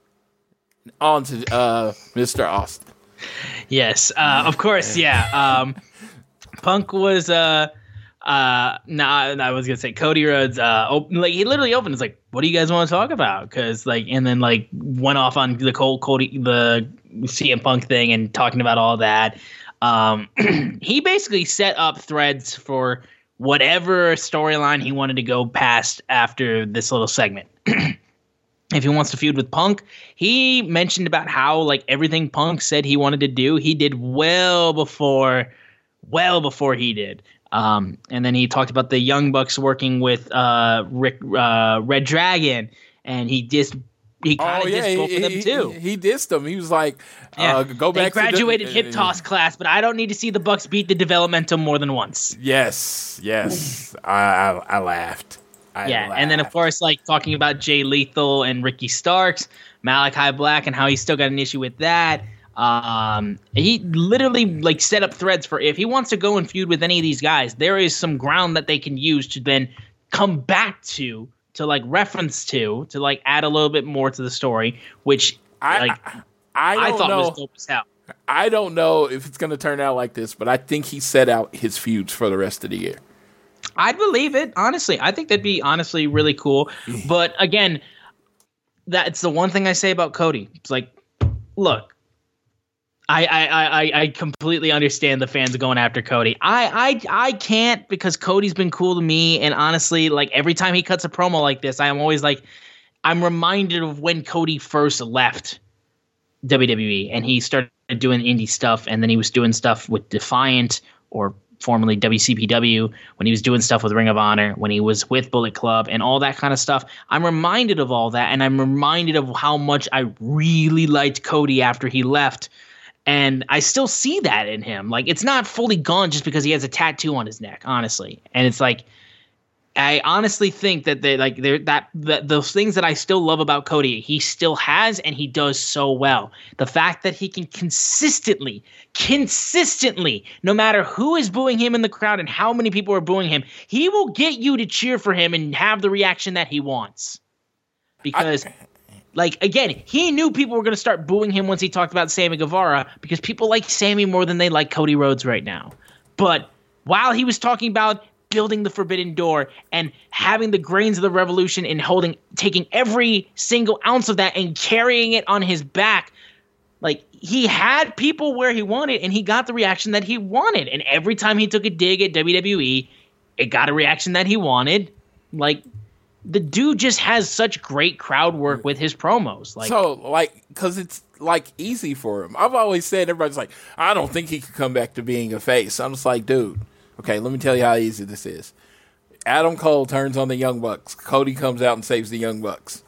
On to uh, Mister Austin. Yes, uh, of course, yeah. Um, Punk was, uh, uh, nah, I was gonna say Cody Rhodes. Uh, op- like he literally opened. It's like, what do you guys want to talk about? Because like, and then like went off on the Cole Cody, the C M Punk thing, and talking about all that. Um, he basically set up threads for whatever storyline he wanted to go past after this little segment. If he wants to feud with Punk, he mentioned about how like everything Punk said he wanted to do, he did well before, well before he did. Um, and then he talked about the Young Bucks working with uh, Rick uh, Red Dragon, and he just he kind of oh, yeah, dissed both he, of them he, too. He, he dissed them. He was like, yeah. uh, "Go back." They graduated to the, hip toss class, but I don't need to see the Bucks beat the Developmental more than once. Yes, yes, I, I I laughed. I yeah, laughed. And then of course, like talking about Jay Lethal and Ricky Starks, Malachi Black, and how he's still got an issue with that. Um, he literally like set up threads for if he wants to go and feud with any of these guys, there is some ground that they can use to then come back to, to like reference to, to like add a little bit more to the story, which I like I, I, don't I thought know. was dope as hell. I don't know if it's going to turn out like this, but I think he set out his feuds for the rest of the year. I'd believe it, honestly. I think that'd be honestly really cool. But again, that's the one thing I say about Cody. It's like, look, I I I, I completely understand the fans going after Cody. I, I I can't because Cody's been cool to me, and honestly, like every time he cuts a promo like this, I am always like, I'm reminded of when Cody first left W W E and he started doing indie stuff, and then he was doing stuff with Defiant or formerly W C P W, when he was doing stuff with Ring of Honor, when he was with Bullet Club and all that kind of stuff. I'm reminded of all that, and I'm reminded of how much I really liked Cody after he left. And I still see that in him. Like, it's not fully gone just because he has a tattoo on his neck, honestly. And it's like, I honestly think that they like they're that, that those things that I still love about Cody, he still has, and he does so well. The fact that he can consistently, consistently, no matter who is booing him in the crowd and how many people are booing him, he will get you to cheer for him and have the reaction that he wants. Because, I, like, again, he knew people were going to start booing him once he talked about Sammy Guevara because people like Sammy more than they like Cody Rhodes right now. But while he was talking about building the Forbidden Door and having the grains of the revolution and holding, taking every single ounce of that and carrying it on his back, like he had people where he wanted, and he got the reaction that he wanted. And every time he took a dig at W W E, it got a reaction that he wanted. Like, the dude just has such great crowd work with his promos. Like, so, like, because it's like easy for him. I've always said, everybody's like, I don't think he could come back to being a face. I'm just like, dude. Okay, let me tell you how easy this is. Adam Cole turns on the Young Bucks. Cody comes out and saves the Young Bucks.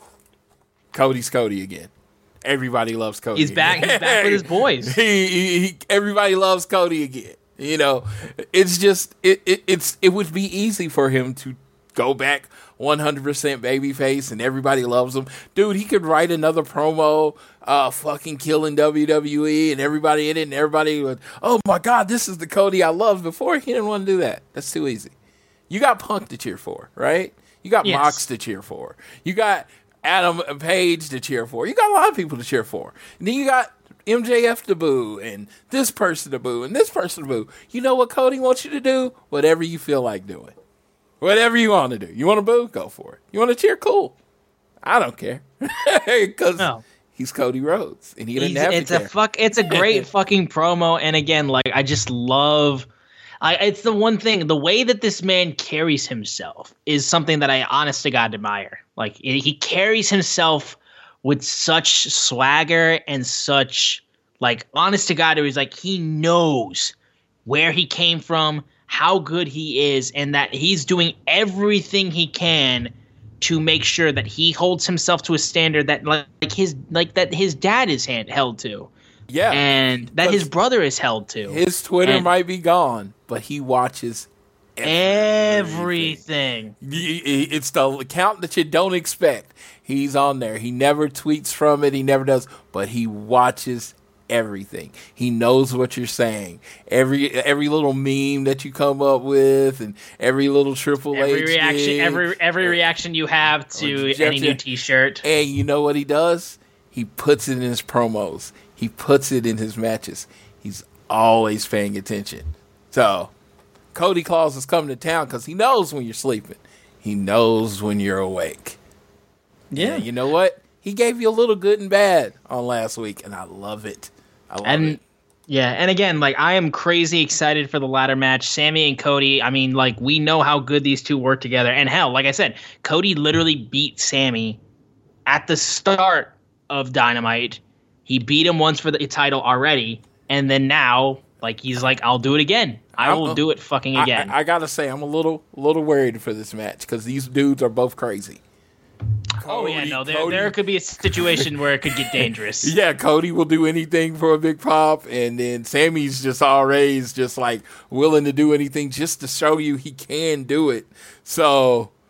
Cody's Cody again. Everybody loves Cody. He's back. He's back with his boys. he, he, he, everybody loves Cody again. You know, it's just it, it it's it would be easy for him to go back one hundred percent babyface, and everybody loves him. Dude, he could write another promo, uh, fucking killing W W E, and everybody in it, and everybody would, oh my God, this is the Cody I loved before. He didn't want to do that. That's too easy. You got Punk to cheer for, right? You got yes. Mox to cheer for. You got Adam Page to cheer for. You got a lot of people to cheer for. And then you got M J F to boo, and this person to boo, and this person to boo. You know what Cody wants you to do? Whatever you feel like doing. Whatever you want to do. You want to boo? Go for it. You want to cheer? Cool. I don't care. Because no. he's Cody Rhodes. And he doesn't have it's to care. A fuck, it's a great fucking promo. And again, like, I just love... I, it's the one thing. The way that this man carries himself is something that I honest to God admire. Like, he carries himself with such swagger and such... Like, honest to God, it was like he knows where he came from, how good he is, and that he's doing everything he can to make sure that he holds himself to a standard that like, like his like that his dad is hand, held to. Yeah. And that his brother is held to. His Twitter and might be gone, but he watches everything. everything. It's the account that you don't expect. He's on there. He never tweets from it. He never does, but he watches everything. He knows what you're saying. Every every little meme that you come up with, and every little Triple every H reaction, thing, every every reaction you have to any new T-shirt. And you know what he does? He puts it in his promos. He puts it in his matches. He's always paying attention. So, Cody Claus is coming to town because he knows when you're sleeping. He knows when you're awake. Yeah. And you know what? He gave you a little good and bad on last week, and I love it. I love and, it. Yeah, and again, like, I am crazy excited for the ladder match. Sammy and Cody, I mean, like, we know how good these two work together. And hell, like I said, Cody literally beat Sammy at the start of Dynamite. He beat him once for the title already, and then now, like, he's like, I'll do it again. I I'm, will do it fucking again. I, I, I gotta say, I'm a little, little worried for this match because these dudes are both crazy. Cody, oh yeah, no, there, there could be a situation where it could get dangerous. Yeah, Cody will do anything for a big pop, and then Sammy's just always just like willing to do anything just to show you he can do it. So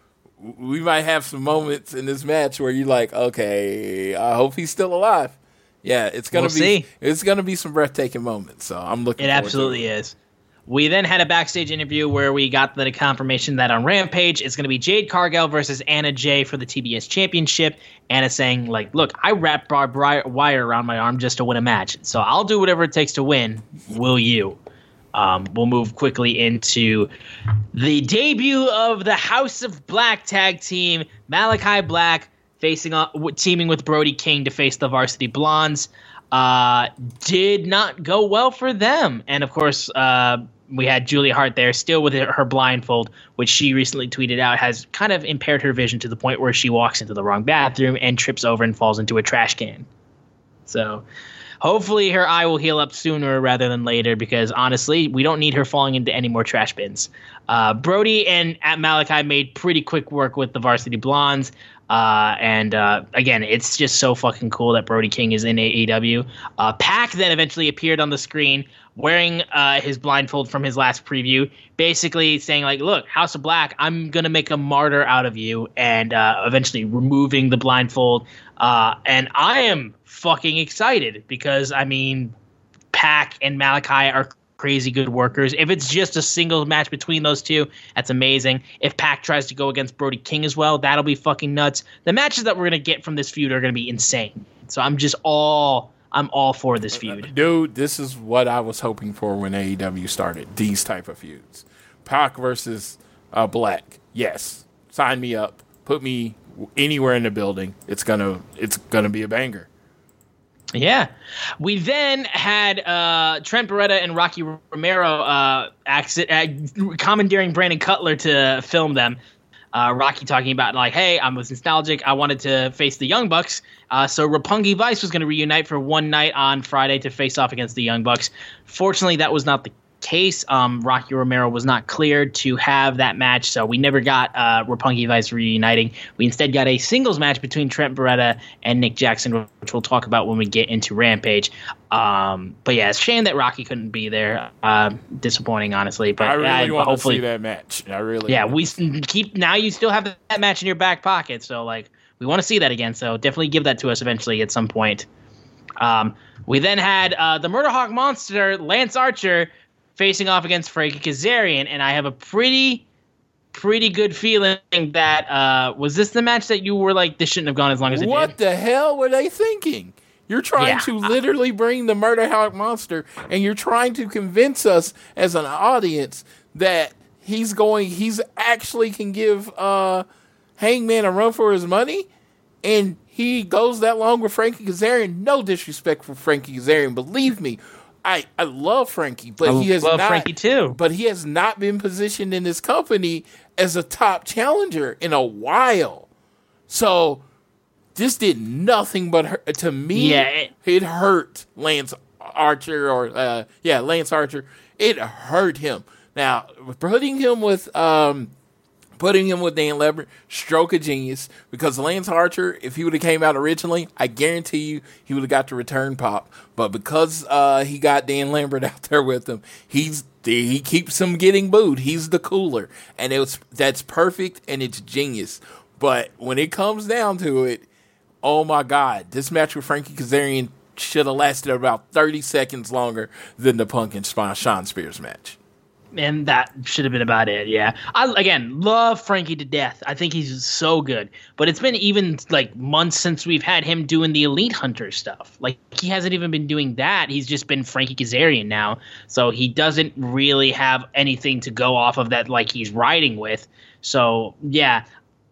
we might have some moments in this match where you're like, okay, I hope he's still alive. Yeah, it's gonna We'll be see. it's gonna be some breathtaking moments. So I'm looking. It forward absolutely to it. is. We then had a backstage interview where we got the confirmation that on Rampage it's going to be Jade Cargill versus Anna Jay for the T B S Championship. Anna saying, like, look, I wrapped barbed wire around my arm just to win a match, so I'll do whatever it takes to win. Will you? Um, we'll move quickly into the debut of the House of Black tag team. Malachi Black facing up, teaming with Brody King to face the Varsity Blondes. Uh, did not go well for them. And of course, uh, we had Julia Hart there still with her blindfold, which she recently tweeted out has kind of impaired her vision to the point where she walks into the wrong bathroom and trips over and falls into a trash can. So hopefully her eye will heal up sooner rather than later, because honestly, we don't need her falling into any more trash bins. Uh, Brody and at Malachi made pretty quick work with the Varsity Blondes. Uh, and uh, again, it's just so fucking cool that Brody King is in A E W. Uh, Pac then eventually appeared on the screen wearing uh, his blindfold from his last preview, basically saying, like, look, House of Black, I'm going to make a martyr out of you, and uh, eventually removing the blindfold. Uh, and I am fucking excited because, I mean, Pac and Malachi are crazy good workers. If it's just a single match between those two, that's amazing. If Pac tries to go against Brody King as well, that'll be fucking nuts. The matches that we're going to get from this feud are going to be insane. So I'm just all, I'm all for this feud. Dude, this is what I was hoping for when A E W started. These type of feuds. Pac versus uh, Black. Yes. Sign me up. Put me anywhere in the building. It's gonna, it's gonna be a banger. Yeah. We then had uh, Trent Beretta and Rocky Romero uh, accident, uh, commandeering Brandon Cutler to film them. Uh, Rocky talking about, like, hey, I was nostalgic. I wanted to face the Young Bucks. Uh, so Roppongi Vice was going to reunite for one night on Friday to face off against the Young Bucks. Fortunately, that was not the case. Um, Rocky Romero was not cleared to have that match, so we never got uh, Roppongi Vice reuniting. We instead got a singles match between Trent Beretta and Nick Jackson, which we'll talk about when we get into Rampage. Um, but yeah, it's a shame that Rocky couldn't be there. Uh, disappointing, honestly. But I really uh, want hopefully, to see that match. I really yeah, want. we keep now. You still have that match in your back pocket, so like we want to see that again. So definitely give that to us eventually at some point. Um, we then had uh, the Murder Hawk Monster, Lance Archer, facing off against Frankie Kazarian, and I have a pretty, pretty good feeling that uh, was this the match that you were like, this shouldn't have gone as long as it What did? the hell were they thinking? You're trying Yeah. to literally bring the Murder Hawk Monster, and you're trying to convince us as an audience that he's going, he's actually can give uh, Hangman a run for his money, and he goes that long with Frankie Kazarian. No disrespect for Frankie Kazarian, believe me. I, I love Frankie, but I he has love not. Frankie too. But he has not been positioned in this company as a top challenger in a while. So this did nothing but hurt, to me. Yeah, it- it hurt Lance Archer, or uh, yeah, Lance Archer. It hurt him. Now putting him with um, putting him with Dan Lambert, stroke of genius. Because Lance Archer, if he would have came out originally, I guarantee you he would have got the return pop. But because uh, he got Dan Lambert out there with him, he's he keeps him getting booed. He's the cooler, and it was that's perfect and it's genius. But when it comes down to it, oh my God, this match with Frankie Kazarian should have lasted about thirty seconds longer than the Punk and Shawn Spears match. And that should have been about it, yeah. I, again, love Frankie to death. I think he's so good. But it's been even, like, months since we've had him doing the Elite Hunter stuff. Like, he hasn't even been doing that. He's just been Frankie Kazarian now. So he doesn't really have anything to go off of that, like, he's riding with. So, yeah.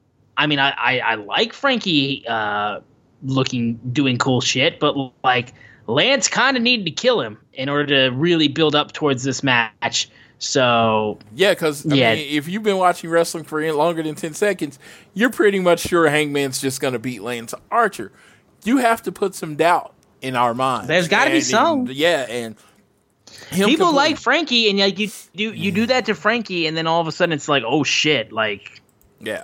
I mean, I, I, I like Frankie uh, looking, doing cool shit. But, like, Lance kind of needed to kill him in order to really build up towards this match. So yeah, because yeah. mean, if you've been watching wrestling for longer than ten seconds, you're pretty much sure Hangman's just going to beat Lance Archer. You have to put some doubt in our minds. There's got to be some. And, yeah, and people completely- like Frankie, and like you do you do that to Frankie, and then all of a sudden it's like, oh shit, like yeah.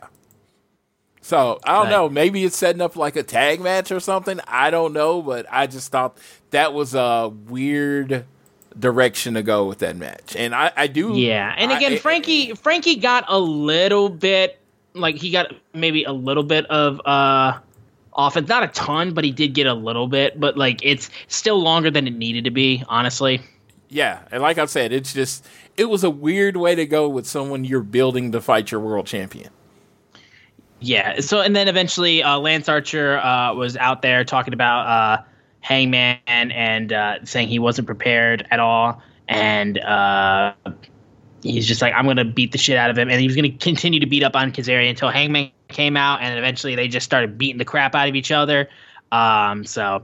So I don't Right. know. Maybe it's setting up like a tag match or something. I don't know, but I just thought that was a weird direction to go with that match. And I, I do yeah. And again, I, Frankie Frankie got a little bit like he got maybe a little bit of uh, offense, not a ton, but he did get a little bit. But like it's still longer than it needed to be, honestly. Yeah, and like I said, it's just it was a weird way to go with someone you're building to fight your world champion. Yeah. So and then eventually uh, Lance Archer uh, was out there talking about uh, Hangman and uh, saying he wasn't prepared at all, and uh, he's just like, I'm going to beat the shit out of him, and he was going to continue to beat up on Kazarian until Hangman came out, and eventually they just started beating the crap out of each other. Um, so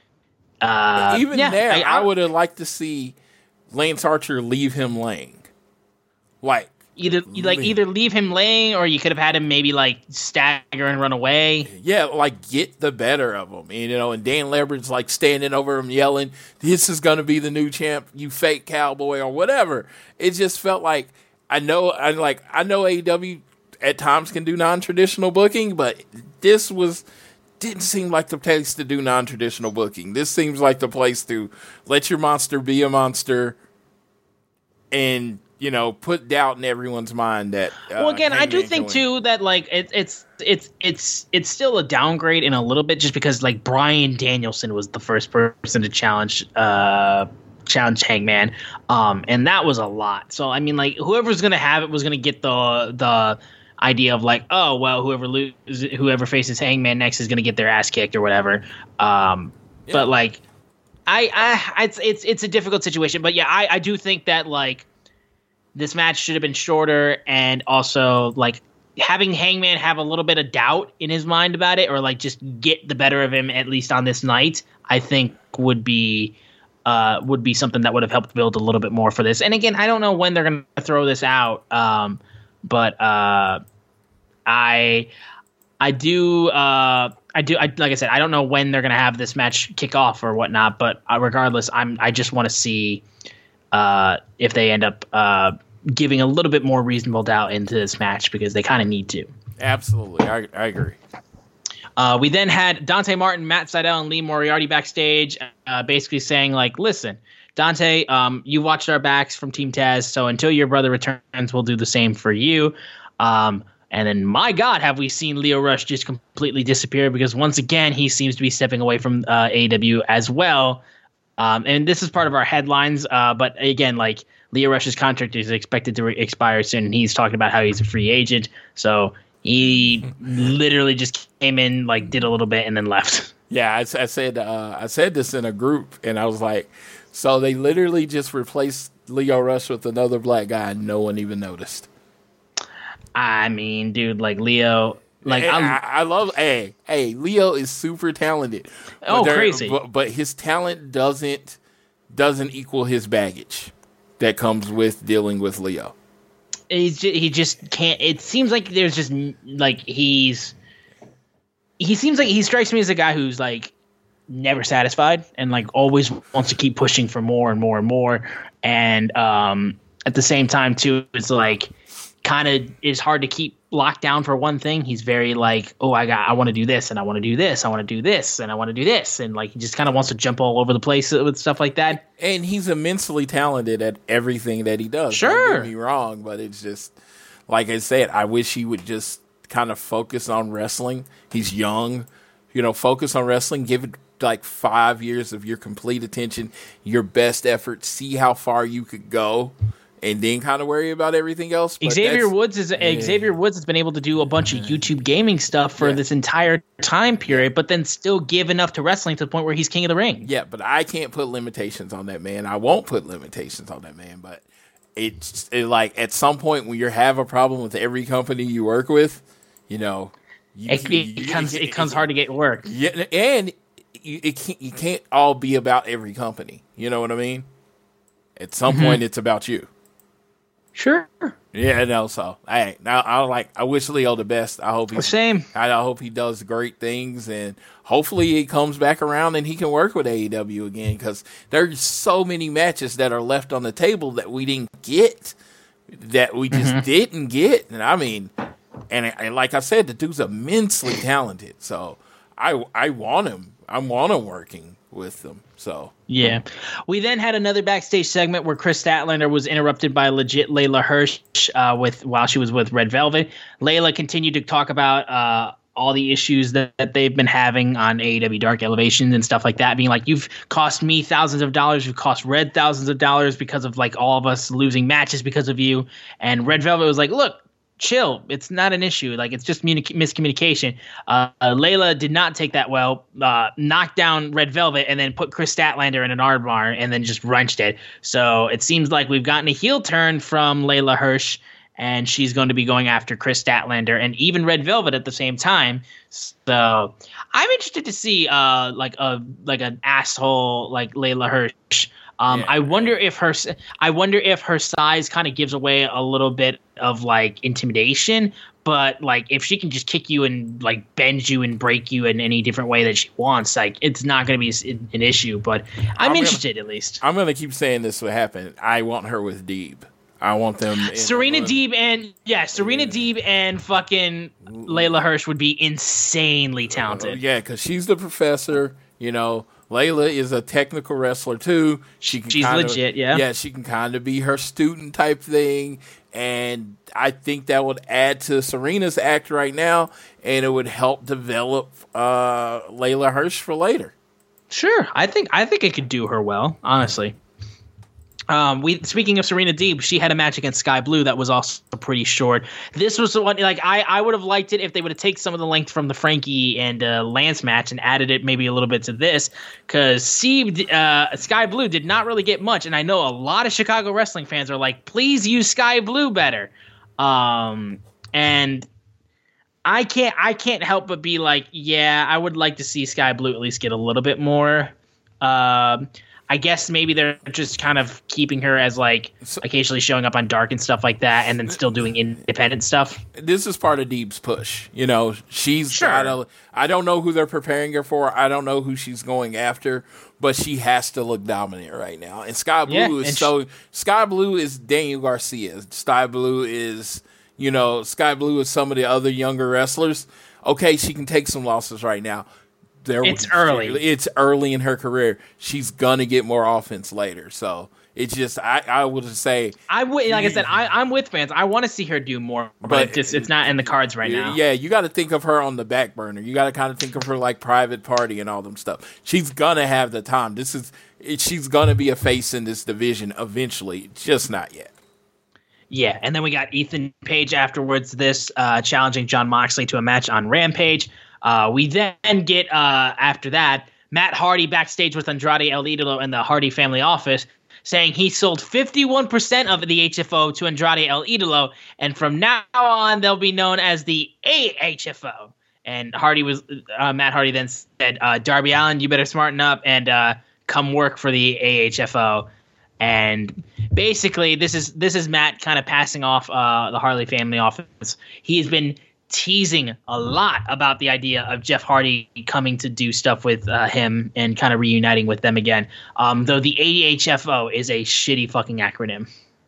uh, even yeah, there, I, I, I would have liked to see Lance Archer leave him laying, like either like leave. either leave him laying, or you could have had him maybe like stagger and run away. Yeah, like get the better of him, you know. And Dan Lebert's like standing over him, yelling, "This is going to be the new champ, you fake cowboy," or whatever. It just felt like I know, I like I know A E W at times can do non-traditional booking, but this was didn't seem like the place to do non-traditional booking. This seems like the place to let your monster be a monster, and you know, put doubt in everyone's mind that. Uh, well, again, Hangman I do think too that like it, it's it's it's it's still a downgrade in a little bit, just because like Bryan Danielson was the first person to challenge uh challenge Hangman, um, and that was a lot. So I mean, like whoever's gonna have it was gonna get the the idea of like, oh well, whoever loses, whoever faces Hangman next is gonna get their ass kicked or whatever. Um, yeah. But like, I I it's it's it's a difficult situation, but yeah, I I do think that like. This match should have been shorter, and also like having Hangman have a little bit of doubt in his mind about it, or like just get the better of him at least on this night, I think would be uh, would be something that would have helped build a little bit more for this. And again, I don't know when they're going to throw this out, um, but uh, I I do uh, I do I, like I said, I don't know when they're going to have this match kick off or whatnot, but uh, regardless, I'm I just want to see. Uh, if they end up uh, giving a little bit more reasonable doubt into this match, because they kind of need to. Absolutely. I, I agree. Uh, we then had Dante Martin, Matt Sydal, and Lee Moriarty backstage uh, basically saying, like, listen, Dante, um, you watched our backs from Team Taz, so until your brother returns, we'll do the same for you. Um, and then, my God, have we seen Lio Rush just completely disappear, because once again, he seems to be stepping away from uh, A E W as well. Um, and this is part of our headlines, uh, but again, like Lio Rush's contract is expected to re- expire soon, and he's talking about how he's a free agent. So he literally just came in, like did a little bit, and then left. Yeah, I, I said uh, I said this in a group, and I was like, so they literally just replaced Lio Rush with another black guy, and no one even noticed. I mean, dude, like Lio. Like I, I love, hey, hey, Lio is super talented. Oh, crazy! But, but his talent doesn't doesn't equal his baggage that comes with dealing with Lio. He's just, he just can't. It seems like there's just like he's he seems like he strikes me as a guy who's like never satisfied and like always wants to keep pushing for more and more and more. And um, at the same time, too, it's like kind of is hard to keep locked down for one thing. He's very like, oh, I got, I want to do this, and I want to do this, I want to do this, and I want to do this, and like he just kind of wants to jump all over the place with stuff like that. And he's immensely talented at everything that he does. Sure, don't get me wrong, but it's just like I said. I wish he would just kind of focus on wrestling. He's young, you know. Focus on wrestling. Give it like five years of your complete attention, your best effort. See how far you could go. And then kind of worry about everything else. But Xavier Woods is yeah. Xavier Woods has been able to do a bunch of YouTube gaming stuff for yeah. this entire time period, but then still give enough to wrestling to the point where he's king of the ring. Yeah, but I can't put limitations on that man. I won't put limitations on that man. But it's it, like at some point when you have a problem with every company you work with, you know, you, it, you, it, you, comes you, it comes hard to get work. Yeah, and you it can't, you can't all be about every company. You know what I mean? At some mm-hmm. point, it's about you. Sure. Yeah, no. So, hey, now I like. I wish Lio the best. I hope he same. I, I hope he does great things, and hopefully he comes back around and he can work with A E W again. Because there's so many matches that are left on the table that we didn't get, that we just mm-hmm. didn't get. And I mean, and, and like I said, the dude's immensely talented. So I I want him. I want him working with them. So yeah, we then had another backstage segment where Chris Statlander was interrupted by legit Layla Hirsch uh, with while she was with Red Velvet. Layla continued to talk about uh, all the issues that, that they've been having on A E W Dark Elevation and stuff like that, being like, you've cost me thousands of dollars, you've cost Red thousands of dollars because of like all of us losing matches because of you. And Red Velvet was like, look, chill. It's not an issue. Like, it's just communic- miscommunication. Uh, uh, Layla did not take that well, uh, knocked down Red Velvet, and then put Chris Statlander in an armbar and then just wrenched it. So it seems like we've gotten a heel turn from Layla Hirsch, and she's going to be going after Chris Statlander and even Red Velvet at the same time. So I'm interested to see uh, like a like an asshole like Layla Hirsch. Um, yeah. I wonder if her I wonder if her size kind of gives away a little bit of like intimidation, but like if she can just kick you and like bend you and break you in any different way that she wants, like it's not going to be an issue. But I'm, I'm interested gonna, at least. I'm going to keep saying this will happen. I want her with Deeb. I want them. Serena Deeb and yeah, Serena Deeb and fucking Layla Hirsch would be insanely talented. Uh, yeah, because she's the professor. You know, Layla is a technical wrestler too. She can she's kinda, legit. Yeah, yeah, she can kind of be her student type thing, and I think that would add to Serena's act right now, and it would help develop uh, Layla Hirsch for later. Sure, I think I think it could do her well, honestly. Um, we speaking of Serena Deeb, she had a match against Sky Blue that was also pretty short. This was the one like I, I would have liked it if they would have taken some of the length from the Frankie and uh, Lance match and added it maybe a little bit to this, because uh, Sky Blue did not really get much, and I know a lot of Chicago wrestling fans are like, please use Sky Blue better, um, and I can't I can't help but be like, yeah, I would like to see Sky Blue at least get a little bit more. Um, I guess maybe they're just kind of keeping her as like occasionally showing up on Dark and stuff like that, and then still doing independent stuff. This is part of Deeb's push. You know, she's sure. gotta, I don't know who they're preparing her for. I don't know who she's going after, but she has to look dominant right now. And Sky Blue yeah, is so. She, Sky Blue is Daniel Garcia. Sky Blue is, you know, Sky Blue is some of the other younger wrestlers. Okay, she can take some losses right now. There, it's early. It's early in her career. She's gonna get more offense later. So it's just, I, I would just say, I would, like I said, I, I'm with fans. I want to see her do more, but, but it's just, it's not in the cards right now. Yeah, you got to think of her on the back burner. You got to kind of think of her like Private Party and all them stuff. She's gonna have the time. This is, she's gonna be a face in this division eventually. Just not yet. Yeah, and then we got Ethan Page afterwards. This uh, challenging Jon Moxley to a match on Rampage. Uh, we then get, uh, after that, Matt Hardy backstage with Andrade El Idolo in the Hardy family office, saying he sold fifty-one percent of the H F O to Andrade El Idolo, and from now on, they'll be known as the A H F O. And Hardy was, uh, Matt Hardy then said, uh, Darby Allin, you better smarten up and uh, come work for the A H F O. And basically, this is this is Matt kind of passing off uh, the Hardy family office. He's been teasing a lot about the idea of Jeff Hardy coming to do stuff with uh, him and kind of reuniting with them again. Um, though the A H F O is a shitty fucking acronym.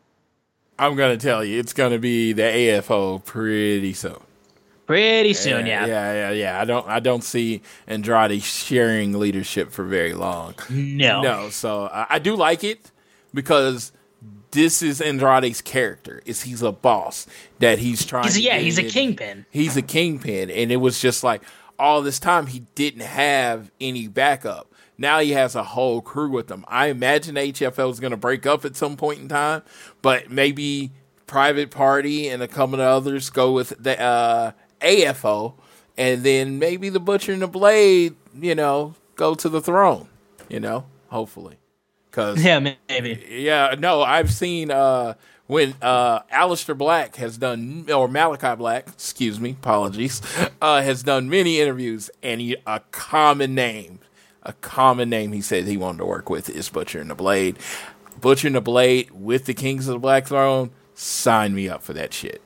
I'm going to tell you, it's going to be the A F O pretty soon. Pretty soon, yeah. Yeah, yeah, yeah. I don't I don't see Andrade sharing leadership for very long. No. No, so I, I do like it because this is Andrade's character. Is he's a boss that he's trying he's, to Yeah, get he's a in. kingpin. He's a kingpin, and it was just like all this time he didn't have any backup. Now he has a whole crew with him. I imagine H F L is going to break up at some point in time, but maybe Private Party and a couple of others go with the uh, A F O, and then maybe the Butcher and the Blade, you know, go to the throne, you know, hopefully. Cause, yeah, maybe. Yeah, no, I've seen uh, when uh, Aleister Black has done, or Malachi Black, excuse me, apologies, uh, has done many interviews, and he, a common name, a common name he said he wanted to work with is Butcher and the Blade. Butcher and the Blade with the Kings of the Black Throne, sign me up for that shit.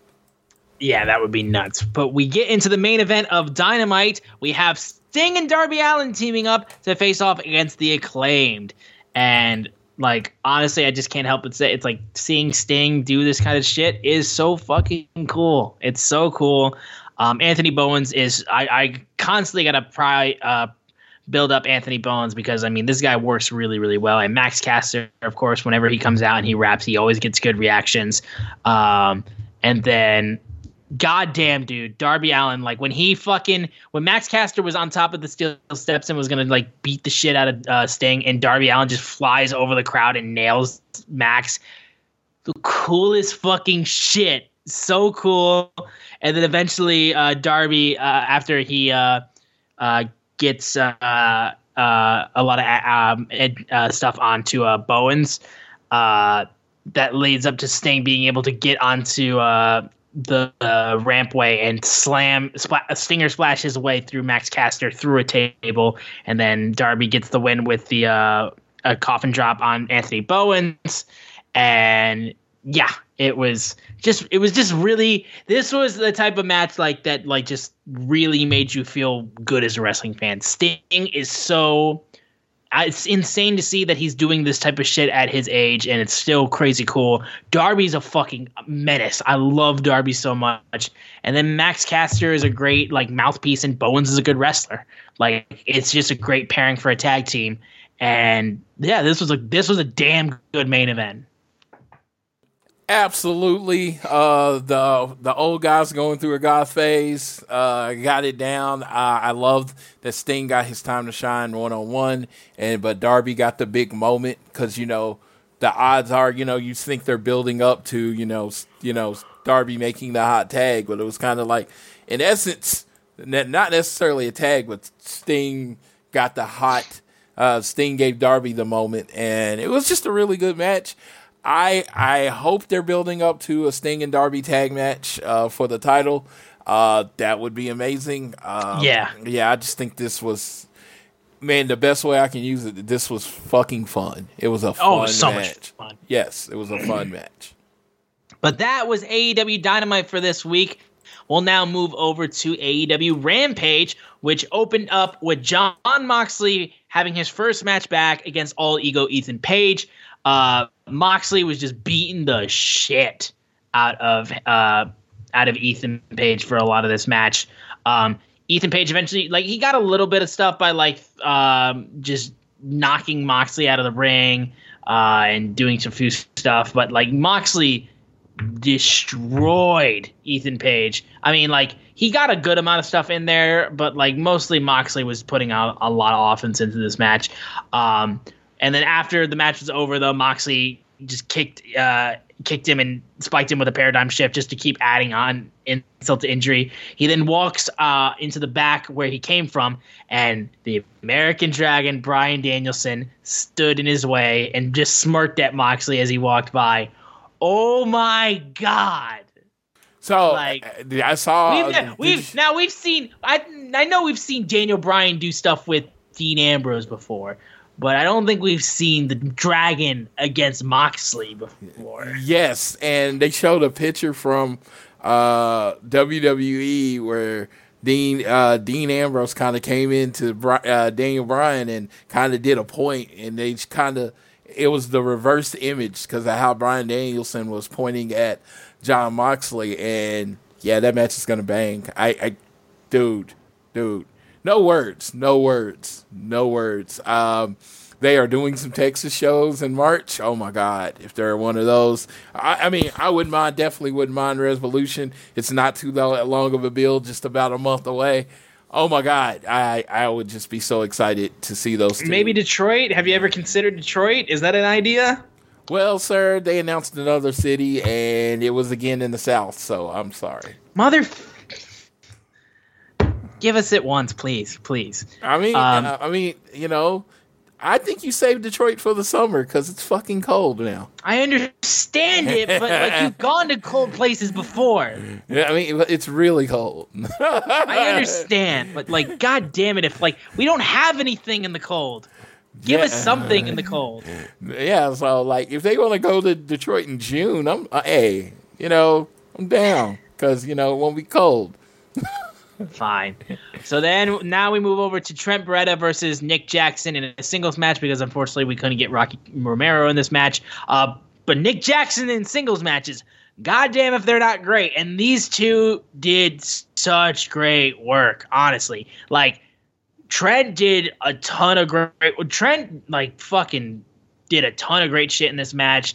Yeah, that would be nuts. But we get into the main event of Dynamite. We have Sting and Darby Allin teaming up to face off against the Acclaimed. And, like, honestly, I just can't help but say it's like seeing Sting do this kind of shit is so fucking cool. It's so cool. Um, Anthony Bowens is, I, I constantly got to pri- uh, build up Anthony Bowens because, I mean, this guy works really, really well. And Max Caster, of course, whenever he comes out and he raps, he always gets good reactions. Um, and then, goddamn, dude, Darby Allin, like when he fucking, when Max Caster was on top of the steel steps and was going to like beat the shit out of uh, Sting, and Darby Allin just flies over the crowd and nails Max. The coolest fucking shit. So cool. And then eventually uh, Darby, uh, after he uh, uh, gets uh, uh, a lot of um, ed, uh, stuff onto uh, Bowens, uh, that leads up to Sting being able to get onto uh, the uh, rampway and slam, spl- Stinger splash his way through Max Caster through a table. And then Darby gets the win with the uh, a coffin drop on Anthony Bowens. And yeah, it was just it was just really this was the type of match like that like just really made you feel good as a wrestling fan. Sting is so it's insane to see that he's doing this type of shit at his age, and it's still crazy cool. Darby's a fucking menace. I love Darby so much. And then Max Caster is a great like mouthpiece, and Bowens is a good wrestler. Like it's just a great pairing for a tag team. And yeah, this was a this was a damn good main event. Absolutely. Uh, the the old guys going through a goth phase uh, got it down. Uh, I loved that Sting got his time to shine one on one, and but Darby got the big moment because you know the odds are you know you think they're building up to you know you know Darby making the hot tag, but it was kind of like in essence not necessarily a tag, but Sting got the hot. Uh, Sting gave Darby the moment, and it was just a really good match. I I hope they're building up to a Sting and Darby tag match uh, for the title. Uh, that would be amazing. Um, yeah. Yeah, I just think this was, man, the best way I can use it, this was fucking fun. It was a fun oh, so match. much fun. Yes, it was a fun match. But that was A E W Dynamite for this week. We'll now move over to A E W Rampage, which opened up with Jon Moxley having his first match back against All Ego Ethan Page. Uh, Moxley was just beating the shit out of uh, out of Ethan Page for a lot of this match. Um, Ethan Page eventually, like, he got a little bit of stuff by like um, just knocking Moxley out of the ring uh, and doing some few stuff, but like Moxley destroyed Ethan Page. I mean, like, he got a good amount of stuff in there, but like mostly Moxley was putting out a lot of offense into this match. Um, And then after the match was over, though, Moxley just kicked uh, kicked him and spiked him with a paradigm shift just to keep adding on insult to injury. He then walks uh, into the back where he came from, and the American Dragon, Bryan Danielson, stood in his way and just smirked at Moxley as he walked by. Oh, my God. So like, I saw. We've, we've, now, we've seen – I I know we've seen Daniel Bryan do stuff with Dean Ambrose before. But I don't think we've seen the Dragon against Moxley before. Yes, and they showed a picture from uh, W W E where Dean uh, Dean Ambrose kind of came into uh, Daniel Bryan and kind of did a point, and they kind of it was the reverse image because of how Bryan Danielson was pointing at Jon Moxley, and yeah, that match is gonna bang. I, I dude, dude. No words, no words, no words. Um, they are doing some Texas shows in March. Oh, my God, if they're one of those. I, I mean, I wouldn't mind, definitely wouldn't mind Revolution. It's not too long of a build, just about a month away. Oh, my God, I, I would just be so excited to see those two. Maybe Detroit? Have you ever considered Detroit? Is that an idea? Well, sir, they announced another city, and it was again in the South, so I'm sorry. Mother... Give us it once, please, please. I mean, um, uh, I mean, you know, I think you saved Detroit for the summer because it's fucking cold now. I understand it, but like you've gone to cold places before. Yeah, I mean, it's really cold. I understand, but like, god damn it, if like we don't have anything in the cold, give yeah. us something in the cold. Yeah, so like, if they want to go to Detroit in June, I'm uh, hey, you know, I'm down because you know it won't be cold. Fine. So then now we move over to Trent Beretta versus Nick Jackson in a singles match because unfortunately we couldn't get Rocky Romero in this match. Uh, but Nick Jackson in singles matches, goddamn if they're not great. And these two did such great work, honestly. Like, Trent did a ton of great. Trent like fucking did a ton of great shit in this match.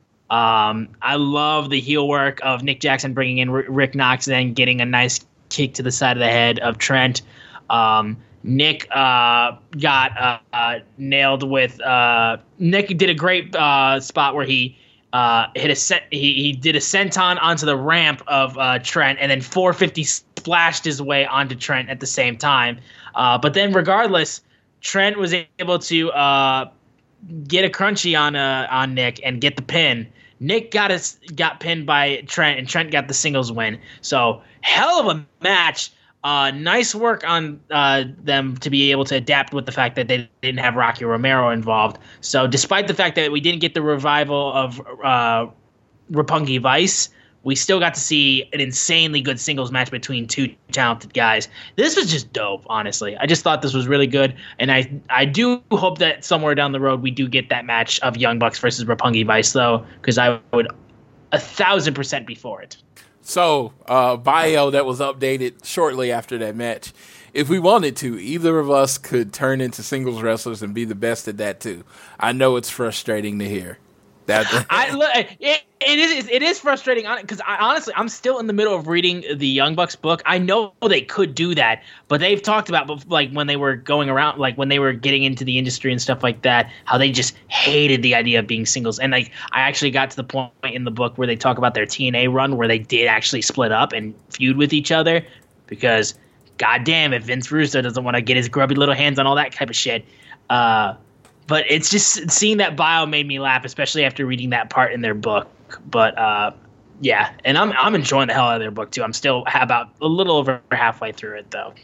Um, I love the heel work of Nick Jackson bringing in R- Rick Knox and then getting a nice kick to the side of the head of Trent. Um, Nick uh, got uh, uh, nailed with. Uh, Nick did a great uh, spot where he uh, hit a set. He, he did a senton onto the ramp of uh, Trent and then four fifty splashed his way onto Trent at the same time. Uh, but then, regardless, Trent was able to uh, get a crunchy on uh, on Nick and get the pin. Nick got his, got pinned by Trent, and Trent got the singles win. So, hell of a match. Uh, nice work on uh, them to be able to adapt with the fact that they didn't have Rocky Romero involved. So, despite the fact that we didn't get the revival of uh, Roppongi Vice, we still got to see an insanely good singles match between two talented guys. This was just dope, honestly. I just thought this was really good, and I I do hope that somewhere down the road we do get that match of Young Bucks versus Roppongi Vice, though, because I would a thousand percent be for it. So, uh, bio that was updated shortly after that match. If we wanted to, either of us could turn into singles wrestlers and be the best at that, too. I know it's frustrating to hear. That I look, it, it is it is frustrating because I, honestly I'm still in the middle of reading the Young Bucks book. I know they could do that, but they've talked about like when they were going around, like when they were getting into the industry and stuff like that, how they just hated the idea of being singles. And like I actually got to the point in the book where they talk about their T N A run where they did actually split up and feud with each other because, goddamn, if Vince Russo doesn't want to get his grubby little hands on all that type of shit. Uh, But it's just seeing that bio made me laugh, especially after reading that part in their book. But uh, yeah, and I'm I'm enjoying the hell out of their book too. I'm still about a little over halfway through it though.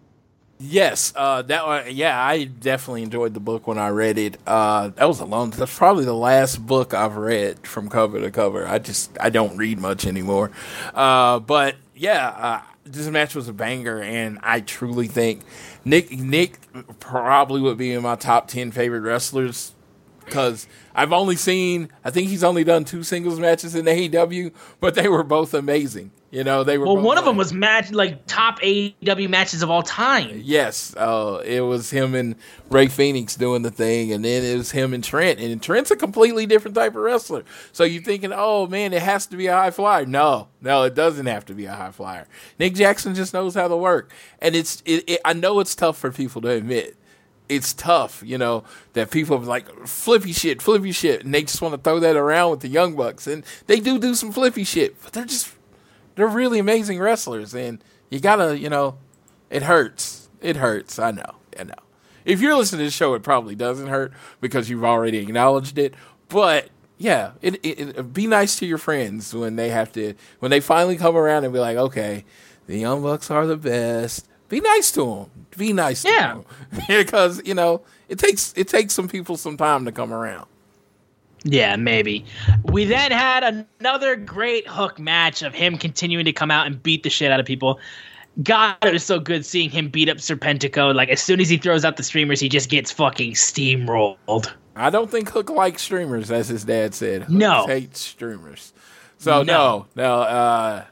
Yes, uh, that one, yeah, I definitely enjoyed the book when I read it. Uh, that was a long. That's probably the last book I've read from cover to cover. I just I don't read much anymore. Uh, but yeah, uh, this match was a banger, and I truly think Nick Nick probably would be in my top ten favorite wrestlers because I've only seen, I think he's only done two singles matches in A E W, but they were both amazing. You know, they were. Well, both one like, of them was match like top A E W matches of all time. Yes, uh, it was him and Ray Phoenix doing the thing, and then it was him and Trent. And Trent's a completely different type of wrestler. So you're thinking, oh man, it has to be a high flyer. No, no, it doesn't have to be a high flyer. Nick Jackson just knows how to work, and it's. It, it, I know it's tough for people to admit. It's tough, you know, that people are like flippy shit, flippy shit, and they just want to throw that around with the Young Bucks, and they do do some flippy shit, but they're just. They're really amazing wrestlers, and you gotta, you know, it hurts. It hurts. I know. I know. If you're listening to this show, it probably doesn't hurt because you've already acknowledged it. But yeah, it, it, it be nice to your friends when they have to, when they finally come around and be like, okay, the Young Bucks are the best. Be nice to them. Be nice to yeah. them because you know it takes it takes some people some time to come around. Yeah, maybe. We then had another great hook match of him continuing to come out and beat the shit out of people. God, it was so good seeing him beat up Serpentico. Like, as soon as he throws out the streamers, he just gets fucking steamrolled. I don't think Hook likes streamers, as his dad said. Hook no. hates streamers. So, no, no, no uh,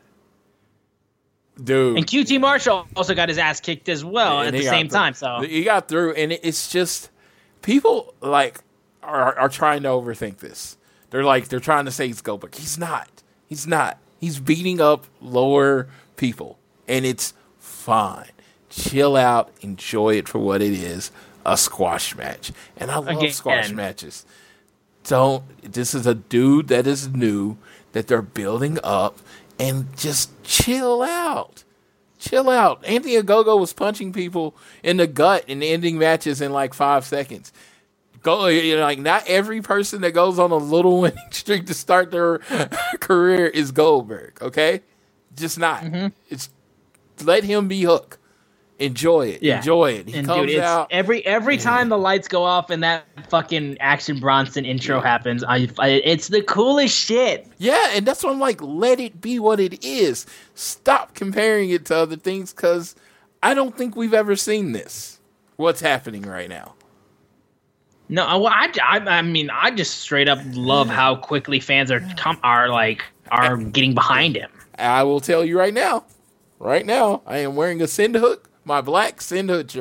dude. And Q T Marshall also got his ass kicked as well at the same time. So he got through, and it's just, people, like, Are, are trying to overthink this. They're like, they're trying to say he's Goldberg. He's not. He's not. He's beating up lower people, and it's fine. Chill out. Enjoy it for what it is, a squash match. And I love Again. squash matches. Don't, this is a dude that is new, that they're building up, and just chill out. Chill out. Anthony Ogogo was punching people in the gut and ending matches in like five seconds. Go, you know, like not every person that goes on a little winning streak to start their career is Goldberg. Okay, just not. Mm-hmm. It's let him be Hook. Enjoy it. Yeah. Enjoy it. He and comes dude, it's out every every yeah. time the lights go off and that fucking Action Bronson intro yeah. happens. I, I it's the coolest shit. Yeah, and that's what I'm like. Let it be what it is. Stop comparing it to other things because I don't think we've ever seen this. What's happening right now? No, well, I, I, I mean, I just straight up love how quickly fans are com- are like are getting behind him. I will tell you right now, right now, I am wearing a Send Hook, my black Send Hook shirt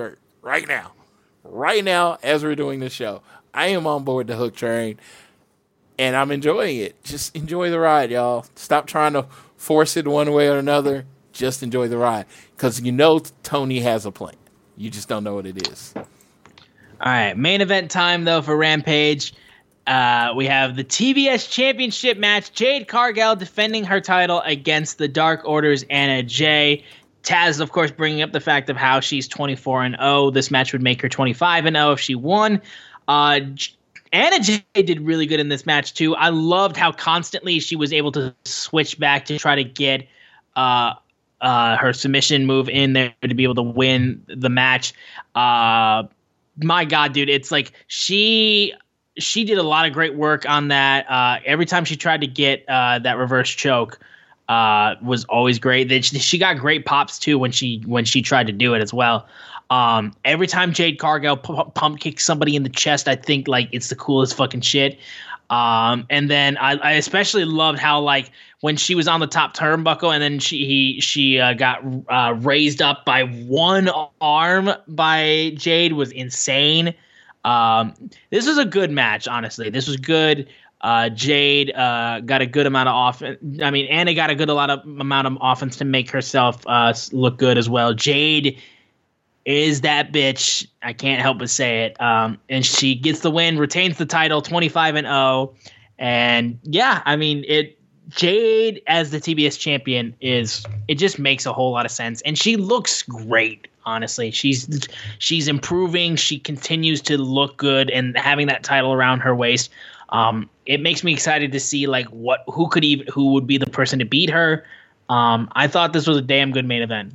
right now. Right now, as we're doing this show, I am on board the Hook train, and I'm enjoying it. Just enjoy the ride, y'all. Stop trying to force it one way or another. Just enjoy the ride, because you know Tony has a plan. You just don't know what it is. All right, main event time, though, for Rampage. Uh, we have the T B S Championship match. Jade Cargill defending her title against the Dark Order's Anna Jay. Taz, of course, bringing up the fact of how she's twenty-four and oh. This match would make her twenty-five and oh if she won. Uh, Anna Jay did really good in this match, too. I loved how constantly she was able to switch back to try to get uh, uh, her submission move in there to be able to win the match. Uh, my God, dude, it's like she... She did a lot of great work on that. Uh, every time she tried to get uh, that reverse choke, uh, was always great. Then she, she got great pops too when she when she tried to do it as well. Um, every time Jade Cargill p- pump kicks somebody in the chest, I think like it's the coolest fucking shit. Um, and then I, I especially loved how like when she was on the top turnbuckle and then she he, she uh, got uh, raised up by one arm by Jade was insane. Um, this was a good match, honestly. This was good. Uh, Jade uh, got a good amount of offense. I mean, Anna got a good a lot of amount of offense to make herself uh, look good as well. Jade is that bitch. I can't help but say it. Um, and she gets the win, retains the title, twenty-five and oh. And yeah, I mean, it. Jade as the T B S champion is it just makes a whole lot of sense, and she looks great. Honestly, she's she's improving. She continues to look good, and having that title around her waist, um, it makes me excited to see like what who could even who would be the person to beat her. Um, I thought this was a damn good main event.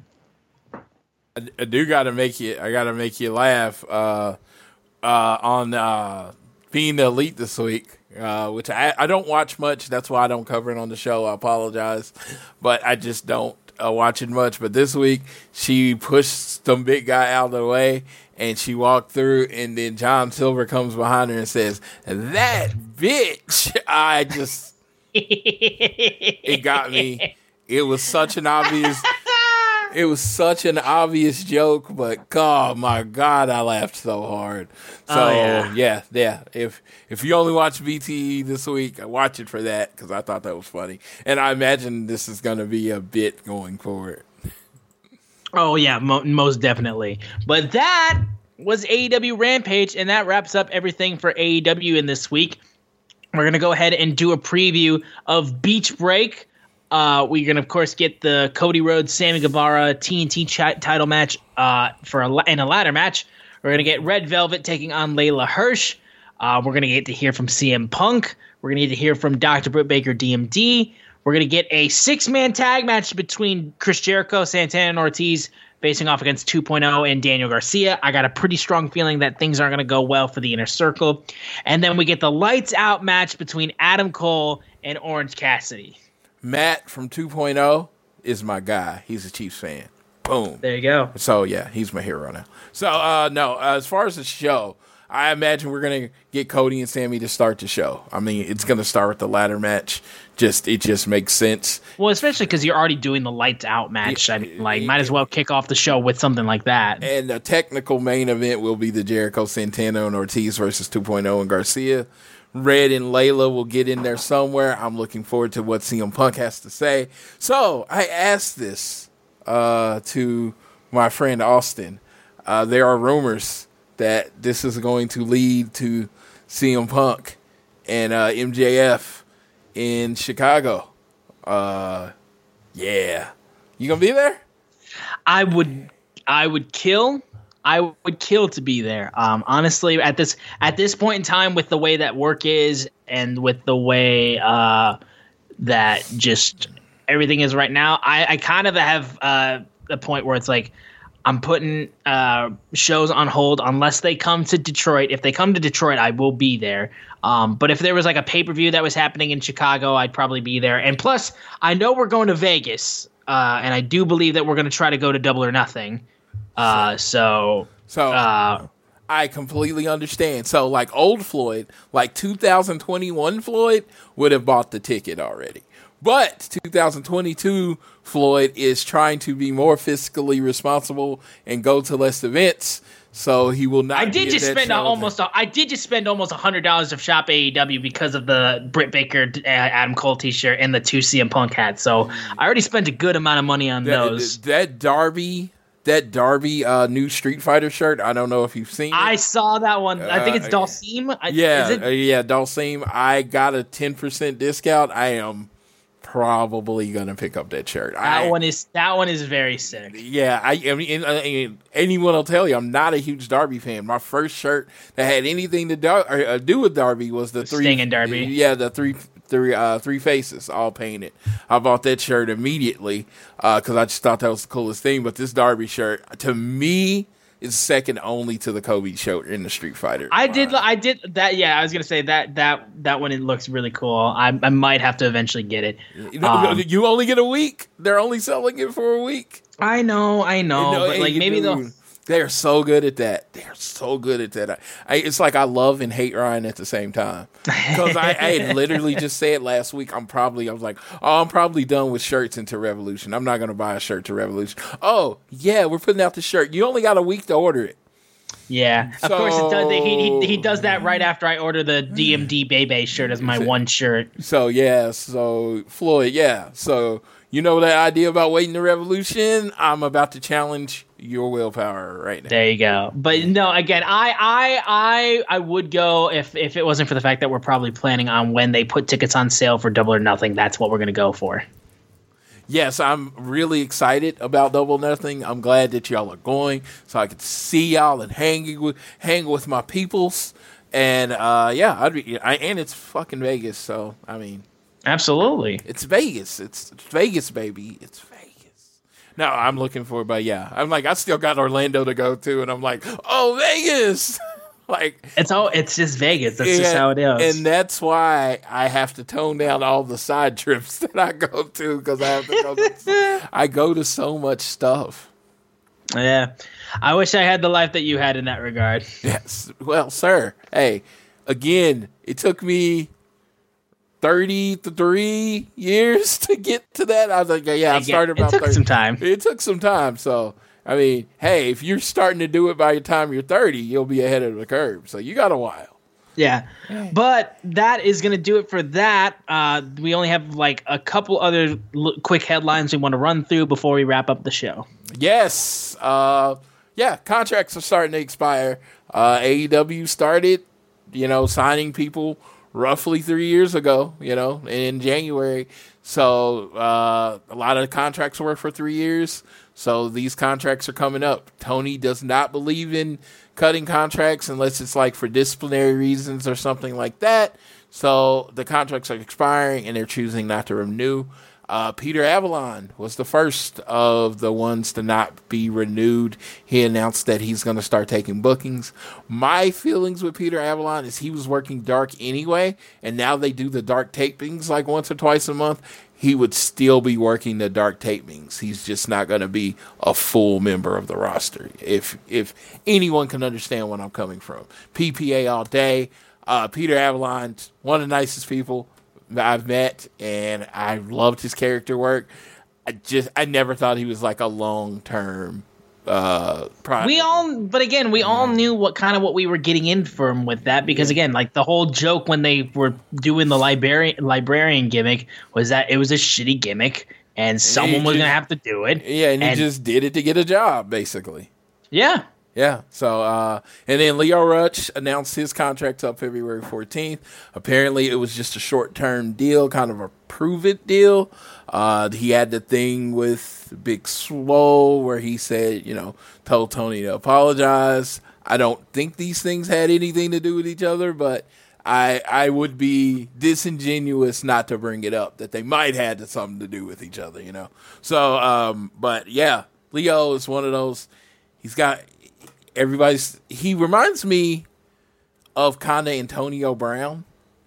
I, I do got to make you. I got to make you laugh uh, uh, on uh, Being the Elite this week, uh, which I, I don't watch much. That's why I don't cover it on the show. I apologize, but I just don't. Uh, watching much, but this week she pushed some big guy out of the way and she walked through, and then John Silver comes behind her and says, "That bitch." I just it got me. It was such an obvious it was such an obvious joke, but God, my God, I laughed so hard. So oh, yeah. yeah, yeah. If if you only watch B T E this week, watch it for that because I thought that was funny, and I imagine this is going to be a bit going forward. Oh yeah, mo- most definitely. But that was A E W Rampage, and that wraps up everything for A E W in this week. We're gonna go ahead and do a preview of Beach Break. Uh, we're going to, of course, get the Cody Rhodes, Sammy Guevara T N T ch- title match uh, for a, in a ladder match. We're going to get Red Velvet taking on Layla Hirsch. Uh, we're going to get to hear from C M Punk. We're going to get to hear from Doctor Britt Baker, D M D. We're going to get a six-man tag match between Chris Jericho, Santana, and Ortiz facing off against two point oh and Daniel Garcia. I got a pretty strong feeling that things aren't going to go well for the Inner Circle. And then we get the lights-out match between Adam Cole and Orange Cassidy. Matt from two point oh is my guy. He's a Chiefs fan. Boom. There you go. So, yeah, he's my hero now. So, uh, no, uh, as far as the show, I imagine we're going to get Cody and Sammy to start the show. I mean, it's going to start with the ladder match. Just It just makes sense. Well, especially because you're already doing the lights out match. Yeah, I mean, like, might as well kick off the show with something like that. And the technical main event will be the Jericho, Santana, and Ortiz versus two point oh and Garcia. Red and Layla will get in there somewhere. I'm looking forward to what C M Punk has to say. So I asked this uh, to my friend Austin. Uh, there are rumors that this is going to lead to C M Punk and uh, M J F in Chicago. Uh, yeah. You gonna be there? I would I would kill I would kill to be there. Um, honestly, at this at this point in time, with the way that work is, and with the way uh, that just everything is right now, I, I kind of have uh, a point where it's like I'm putting uh, shows on hold unless they come to Detroit. If they come to Detroit, I will be there. Um, but if there was like a pay per view that was happening in Chicago, I'd probably be there. And plus, I know we're going to Vegas, uh, and I do believe that we're going to try to go to Double or Nothing. Uh, so, so uh, I completely understand. So, like old Floyd, like two thousand twenty-one Floyd would have bought the ticket already. But twenty twenty-two, Floyd is trying to be more fiscally responsible and go to less events. So he will not. I did just spend almost. A, I did just spend almost a hundred dollars to shop A E W because of the Britt Baker, uh, Adam Cole T-shirt and the two C M Punk hats. So I already spent a good amount of money on that, those. That Darby, that Darby uh, new Street Fighter shirt. I don't know if you've seen it. I saw that one. I think it's uh, Dalsim. Yeah, Is it? uh, yeah, Dalsim. I got a ten percent discount. I am probably gonna pick up that shirt. That I, one is that one is very sick. Yeah, I, I mean, I mean, anyone will tell you I'm not a huge Darby fan. My first shirt that had anything to do, or, uh, do with Darby was the, the three Sting and Darby. Yeah, the three three uh, three faces all painted. I bought that shirt immediately because uh, I just thought that was the coolest thing. But this Darby shirt, to me, is second only to the Kobe shirt in the Street Fighter. I line. did, I did that. Yeah, I was gonna say that that that one. It looks really cool. I I might have to eventually get it. Um, you only get a week. They're only selling it for a week. I know, I know, you know but like maybe they'll. They're so good at that. They're so good at that. I, it's like I love and hate Ryan at the same time. Because I, I had literally just said last week, I'm probably, I was like, oh, I'm probably done with shirts into Revolution. I'm not going to buy a shirt to Revolution. Oh, yeah, we're putting out the shirt. You only got a week to order it. Yeah, of so, course it does. He, he he does that right after I order the D M D Bebe shirt as my one shirt. So, yeah, so Floyd, yeah. So, you know that idea about waiting to Revolution? I'm about to challenge your willpower right now. There you go. But no, again, I I I I would go if if it wasn't for the fact that we're probably planning on when they put tickets on sale for Double or Nothing. That's what we're going to go for. Yes, I'm really excited about Double or Nothing. I'm glad that y'all are going so I can see y'all and hang with hang with my peoples. And uh, yeah, I'd be, I, and it's fucking Vegas, so I mean, absolutely, it's Vegas. It's, it's Vegas, baby. It's Vegas. No, I'm looking for, but yeah, I'm like, I still got Orlando to go to, and I'm like, oh, Vegas. Like it's all, it's just Vegas. That's just how it is. And that's why I have to tone down all the side trips that I go to because I have to go to, I go to so much stuff. Yeah. I wish I had the life that you had in that regard. Yes. Well, sir, hey, again, it took me thirty-three years to get to that. I was like, yeah, I started about thirty. It took thirty. some time. It took some time. So, I mean, hey, if you're starting to do it by the time you're thirty, you'll be ahead of the curve. So you got a while. Yeah. But that is going to do it for that. Uh, we only have like a couple other l- quick headlines we want to run through before we wrap up the show. Yes. Uh, yeah, contracts are starting to expire. Uh, A E W started, you know, signing people roughly three years ago, you know, in January. So uh, a lot of the contracts were for three years. So these contracts are coming up. Tony does not believe in cutting contracts unless it's like for disciplinary reasons or something like that. So the contracts are expiring and they're choosing not to renew. Uh, Peter Avalon was the first of the ones to not be renewed. He announced that he's going to start taking bookings. My feelings with Peter Avalon is he was working dark anyway, and now they do the dark tapings like once or twice a month. He would still be working the dark tapings. He's just not going to be a full member of the roster. If if anyone can understand what I'm coming from. P P A all day. Uh, Peter Avalon, one of the nicest people I've met, and I loved his character work. I just I never thought he was like a long term uh product. We all but again we all knew what kind of what we were getting in from with that because again like the whole joke when they were doing the librarian librarian gimmick was that it was a shitty gimmick and someone was just, gonna have to do it. Yeah, and, and he just did it to get a job basically. Yeah. Yeah, so, uh, and then Leo Rush announced his contract up February fourteenth. Apparently, it was just a short-term deal, kind of a prove-it deal. Uh, he had the thing with Big Swole where he said, you know, told Tony to apologize. I don't think these things had anything to do with each other, but I I would be disingenuous not to bring it up, that they might have something to do with each other, you know. So, um, but, yeah, Leo is one of those, he's got... Everybody's he reminds me of kind of Antonio Brown.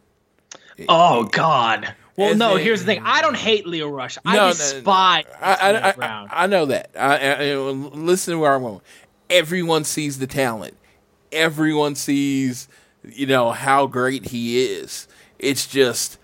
Oh God! Well, As no. in, here's the thing. I don't hate Leo Rush. I no, despise no, no. I, Antonio I, Brown. I, I know that. I, I, listen to where I'm going. Everyone sees the talent. Everyone sees, you know, how great he is. It's just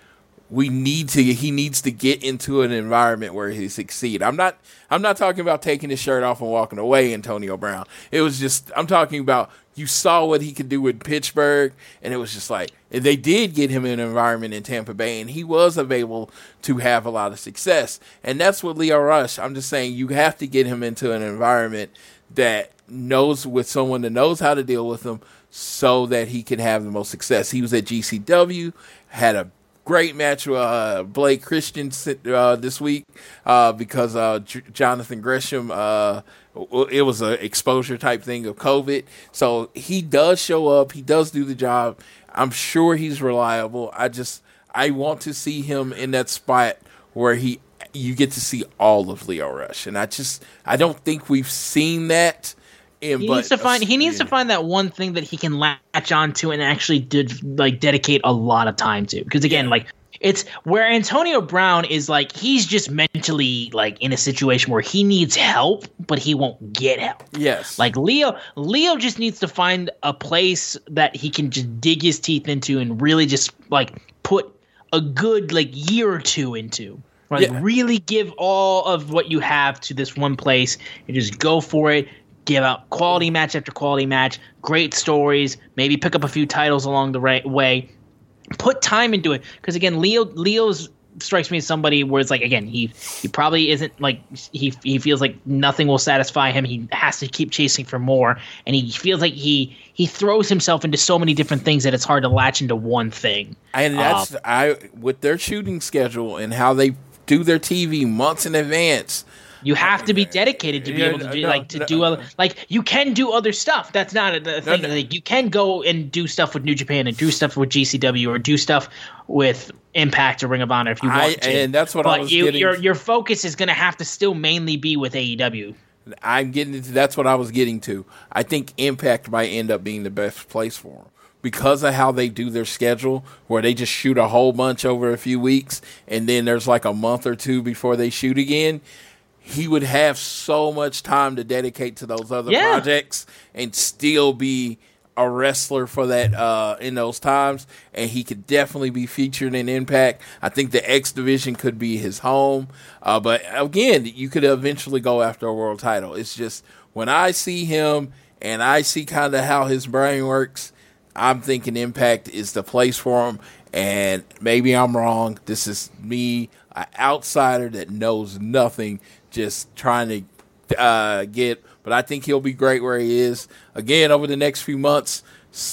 we need to he needs to get into an environment where he succeed. I'm not I'm not talking about taking his shirt off and walking away, Antonio Brown. It was just I'm talking about you saw what he could do with Pittsburgh, and it was just like they did get him in an environment in Tampa Bay, and he was able to have a lot of success. And that's what Lio Rush. I'm just saying you have to get him into an environment that knows with someone that knows how to deal with him so that he can have the most success. He was at G C W, had a great match with uh, Blake Christian uh, this week uh, because uh, J- Jonathan Gresham, uh, it was an exposure type thing of COVID. So he does show up. He does do the job. I'm sure he's reliable. I just I want to see him in that spot where he you get to see all of Lio Rush. And I just I don't think we've seen that. In, he but, needs to find. He needs yeah. to find that one thing that he can latch onto and actually did like dedicate a lot of time to. Because again, yeah. like it's where Antonio Brown is like he's just mentally like in a situation where he needs help, but he won't get help. Yes, like Lio. Lio just needs to find a place that he can just dig his teeth into and really just like put a good like year or two into. Like yeah. really give all of what you have to this one place and just go for it. Give out quality match after quality match, great stories, maybe pick up a few titles along the right way. Put time into it. Because, again, Lio Leo's strikes me as somebody where it's like, again, he he probably isn't like he he feels like nothing will satisfy him. He has to keep chasing for more. And he feels like he he throws himself into so many different things that it's hard to latch into one thing. And that's, um, I with their shooting schedule and how they do their T V months in advance. You have to be dedicated to be yeah, able to do no, like to no, do other like you can do other stuff. That's not a, a thing. No, no. Like you can go and do stuff with New Japan and do stuff with G C W or do stuff with Impact or Ring of Honor if you want I, to. And that's what but I was you, getting. Your your focus is going to have to still mainly be with A E W. I'm getting into that's what I was getting to. I think Impact might end up being the best place for them. Because of how they do their schedule, where they just shoot a whole bunch over a few weeks, and then there's like a month or two before they shoot again. He would have so much time to dedicate to those other yeah. projects and still be a wrestler for that uh, in those times. And he could definitely be featured in Impact. I think the X Division could be his home. Uh, but again, you could eventually go after a world title. It's just when I see him and I see kind of how his brain works, I'm thinking Impact is the place for him. And maybe I'm wrong. This is me, an outsider that knows nothing, just trying to uh, get. But I think he'll be great where he is. Again, over the next few months,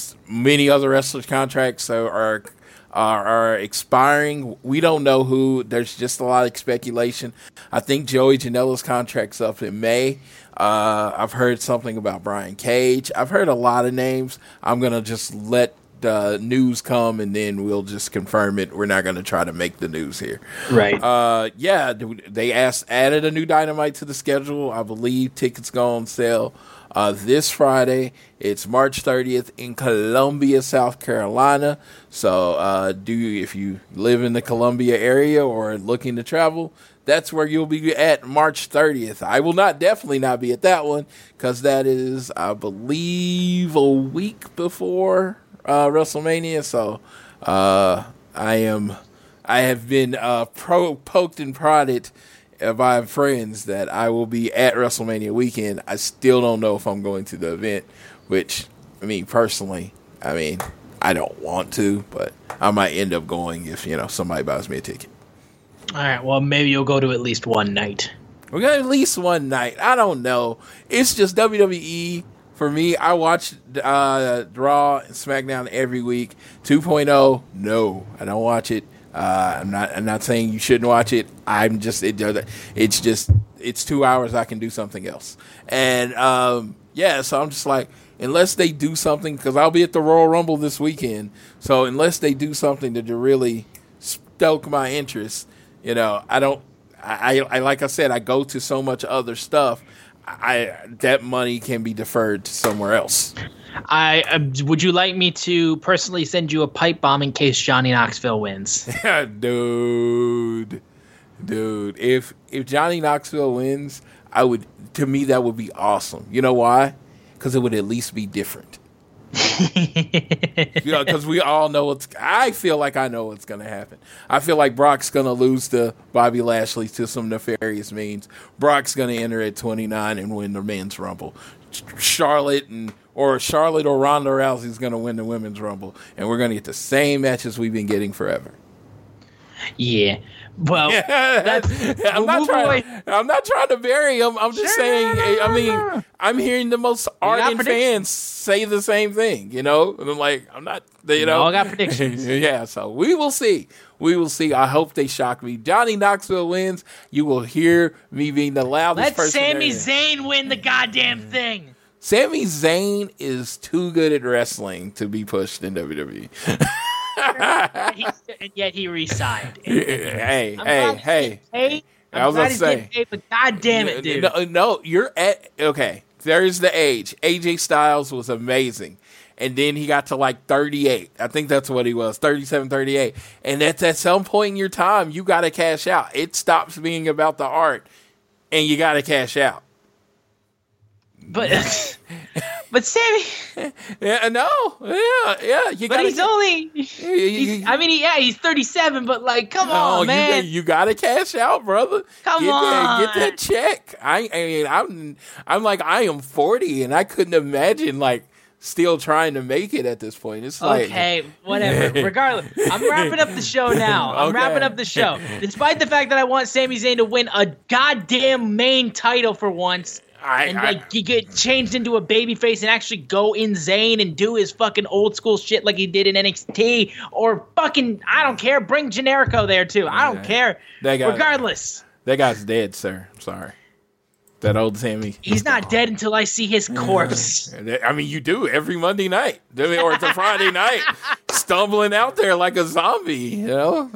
many other wrestlers' contracts are are, are, are expiring. We don't know who. There's just a lot of speculation. I think Joey Janela's contract's up in May. Uh, I've heard something about Brian Cage. I've heard a lot of names. I'm going to just let the news come, and then we'll just confirm it. We're not going to try to make the news here. Right. Uh, yeah, they asked, added a new Dynamite to the schedule. I believe tickets go on sale uh, this Friday. It's March thirtieth in Columbia, South Carolina. So uh, do if you live in the Columbia area or looking to travel, that's where you'll be at March thirtieth. I will not definitely not be at that one because that is, I believe, a week before uh, WrestleMania. So uh, I am, I have been uh, pro, poked and prodded by friends that I will be at WrestleMania weekend. I still don't know if I'm going to the event, which, I mean, personally, I mean, I don't want to, but I might end up going if, you know, somebody buys me a ticket. All right, well, maybe you'll go to at least one night. We're going to at least one night. I don't know. It's just W W E. For me, I watch uh, Raw and SmackDown every week. two point oh, no, I don't watch it. Uh, I'm not. I'm not saying you shouldn't watch it. I'm just. It, it's just. It's two hours. I can do something else. And um, yeah, so I'm just like, unless they do something, because I'll be at the Royal Rumble this weekend. So unless they do something to really stoke my interest, you know, I don't. I, I like I said, I go to so much other stuff. I that money can be deferred to somewhere else. I uh, would you like me to personally send you a pipe bomb in case Johnny Knoxville wins? dude, dude. If if Johnny Knoxville wins, I would. To me, that would be awesome. You know why? Because it would at least be different. You know, because we all know what's. I feel like I know what's going to happen. I feel like Brock's going to lose to Bobby Lashley to some nefarious means. Brock's going to enter at twenty-nine and win the men's Rumble. Charlotte and or Charlotte or Ronda Rousey's going to win the women's Rumble, and we're going to get the same matches we've been getting forever. Yeah. Well, that's, I'm not trying. Away. I'm not trying to bury him. I'm just sure, saying. No, no, no, I mean, no. I'm hearing the most ardent fans say the same thing. You know, and I'm like, I'm not. You know, all got predictions. Yeah, so we will see. We will see. I hope they shock me. Johnny Knoxville wins. You will hear me being the loudest Let person. Let Sami Zayn win the goddamn thing. Sami Zayn is too good at wrestling to be pushed in W W E. And yet he re-signed. Hey, I'm hey, hey. Paid. I'm I was glad gonna he's say, getting paid, but God damn it, dude. No, no, you're at okay. There's the age. A J Styles was amazing, and then he got to like thirty-eight. I think that's what he was, thirty-seven, thirty-eight. And that's at some point in your time, you got to cash out. It stops being about the art, and you got to cash out. But, but Sammy, yeah, no, yeah, yeah. You but gotta, he's only. He's, I mean, he, yeah, he's thirty-seven. But like, come no, on, man, you, you got to cash out, brother. Come get on, that, get that check. I, I mean, I'm, I'm like, I am forty, and I couldn't imagine like still trying to make it at this point. It's like, okay, whatever. Regardless, I'm wrapping up the show now. I'm okay. wrapping up the show, despite the fact that I want Sami Zayn to win a goddamn main title for once. I, and I, like he get changed into a babyface and actually go in Zayn and do his fucking old school shit like he did in N X T, or fucking I don't care, bring Generico there too. I don't care. That guy, Regardless, that guy's dead, sir. I'm sorry. That old Sammy. He's not dead until I see his corpse. I mean, you do every Monday night, or it's a Friday night, stumbling out there like a zombie. You know.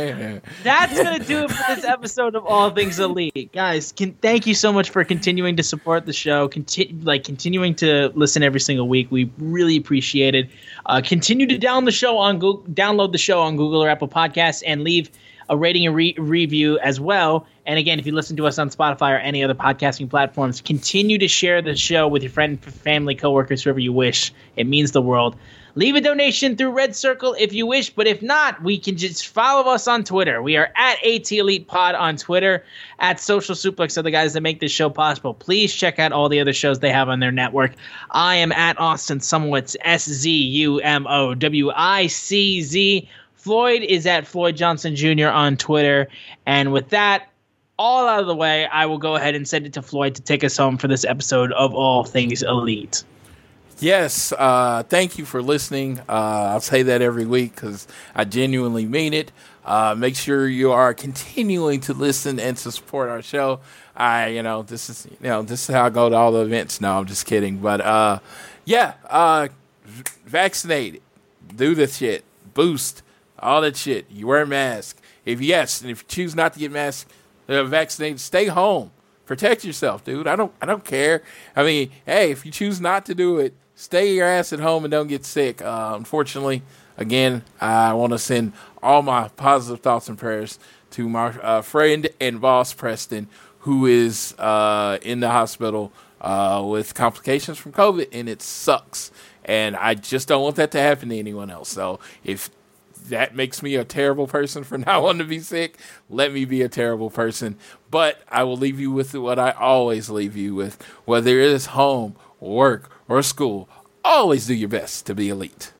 That's gonna do it for this episode of All Things Elite, guys. Can, thank you so much for continuing to support the show. Conti- like continuing to listen every single week. We really appreciate it. Uh, continue to down the show on Google, download the show on Google or Apple Podcasts, and leave a rating and re- review as well. And again, if you listen to us on Spotify or any other podcasting platforms, continue to share the show with your friend, family, coworkers, whoever you wish. It means the world. Leave a donation through Red Circle if you wish, but if not, we can just follow us on Twitter. We are at AT Elite Pod on Twitter, at Social Suplex are the guys that make this show possible. Please check out all the other shows they have on their network. I am at Austin Sumowitz, S Z U M O W I C Z. Floyd is at Floyd Johnson Junior on Twitter. And with that all out of the way, I will go ahead and send it to Floyd to take us home for this episode of All Things Elite. Yes, uh, thank you for listening. Uh, I'll say that every week because I genuinely mean it. Uh, make sure you are continuing to listen and to support our show. I, you know, this is, you know, this is how I go to all the events. No, I'm just kidding. But uh, yeah, uh, vaccinate, do this shit, boost. All that shit. You wear a mask. If yes, and if you choose not to get masked, uh, vaccinated, stay home. Protect yourself, dude. I don't. I don't care. I mean, hey, if you choose not to do it, stay your ass at home and don't get sick. Uh, unfortunately, again, I want to send all my positive thoughts and prayers to my uh, friend and boss Preston, who is uh, in the hospital uh, with complications from COVID, and it sucks. And I just don't want that to happen to anyone else. So if that makes me a terrible person for not wanting to be sick, let me be a terrible person. But I will leave you with what I always leave you with. Whether it is home, work, or school, always do your best to be elite.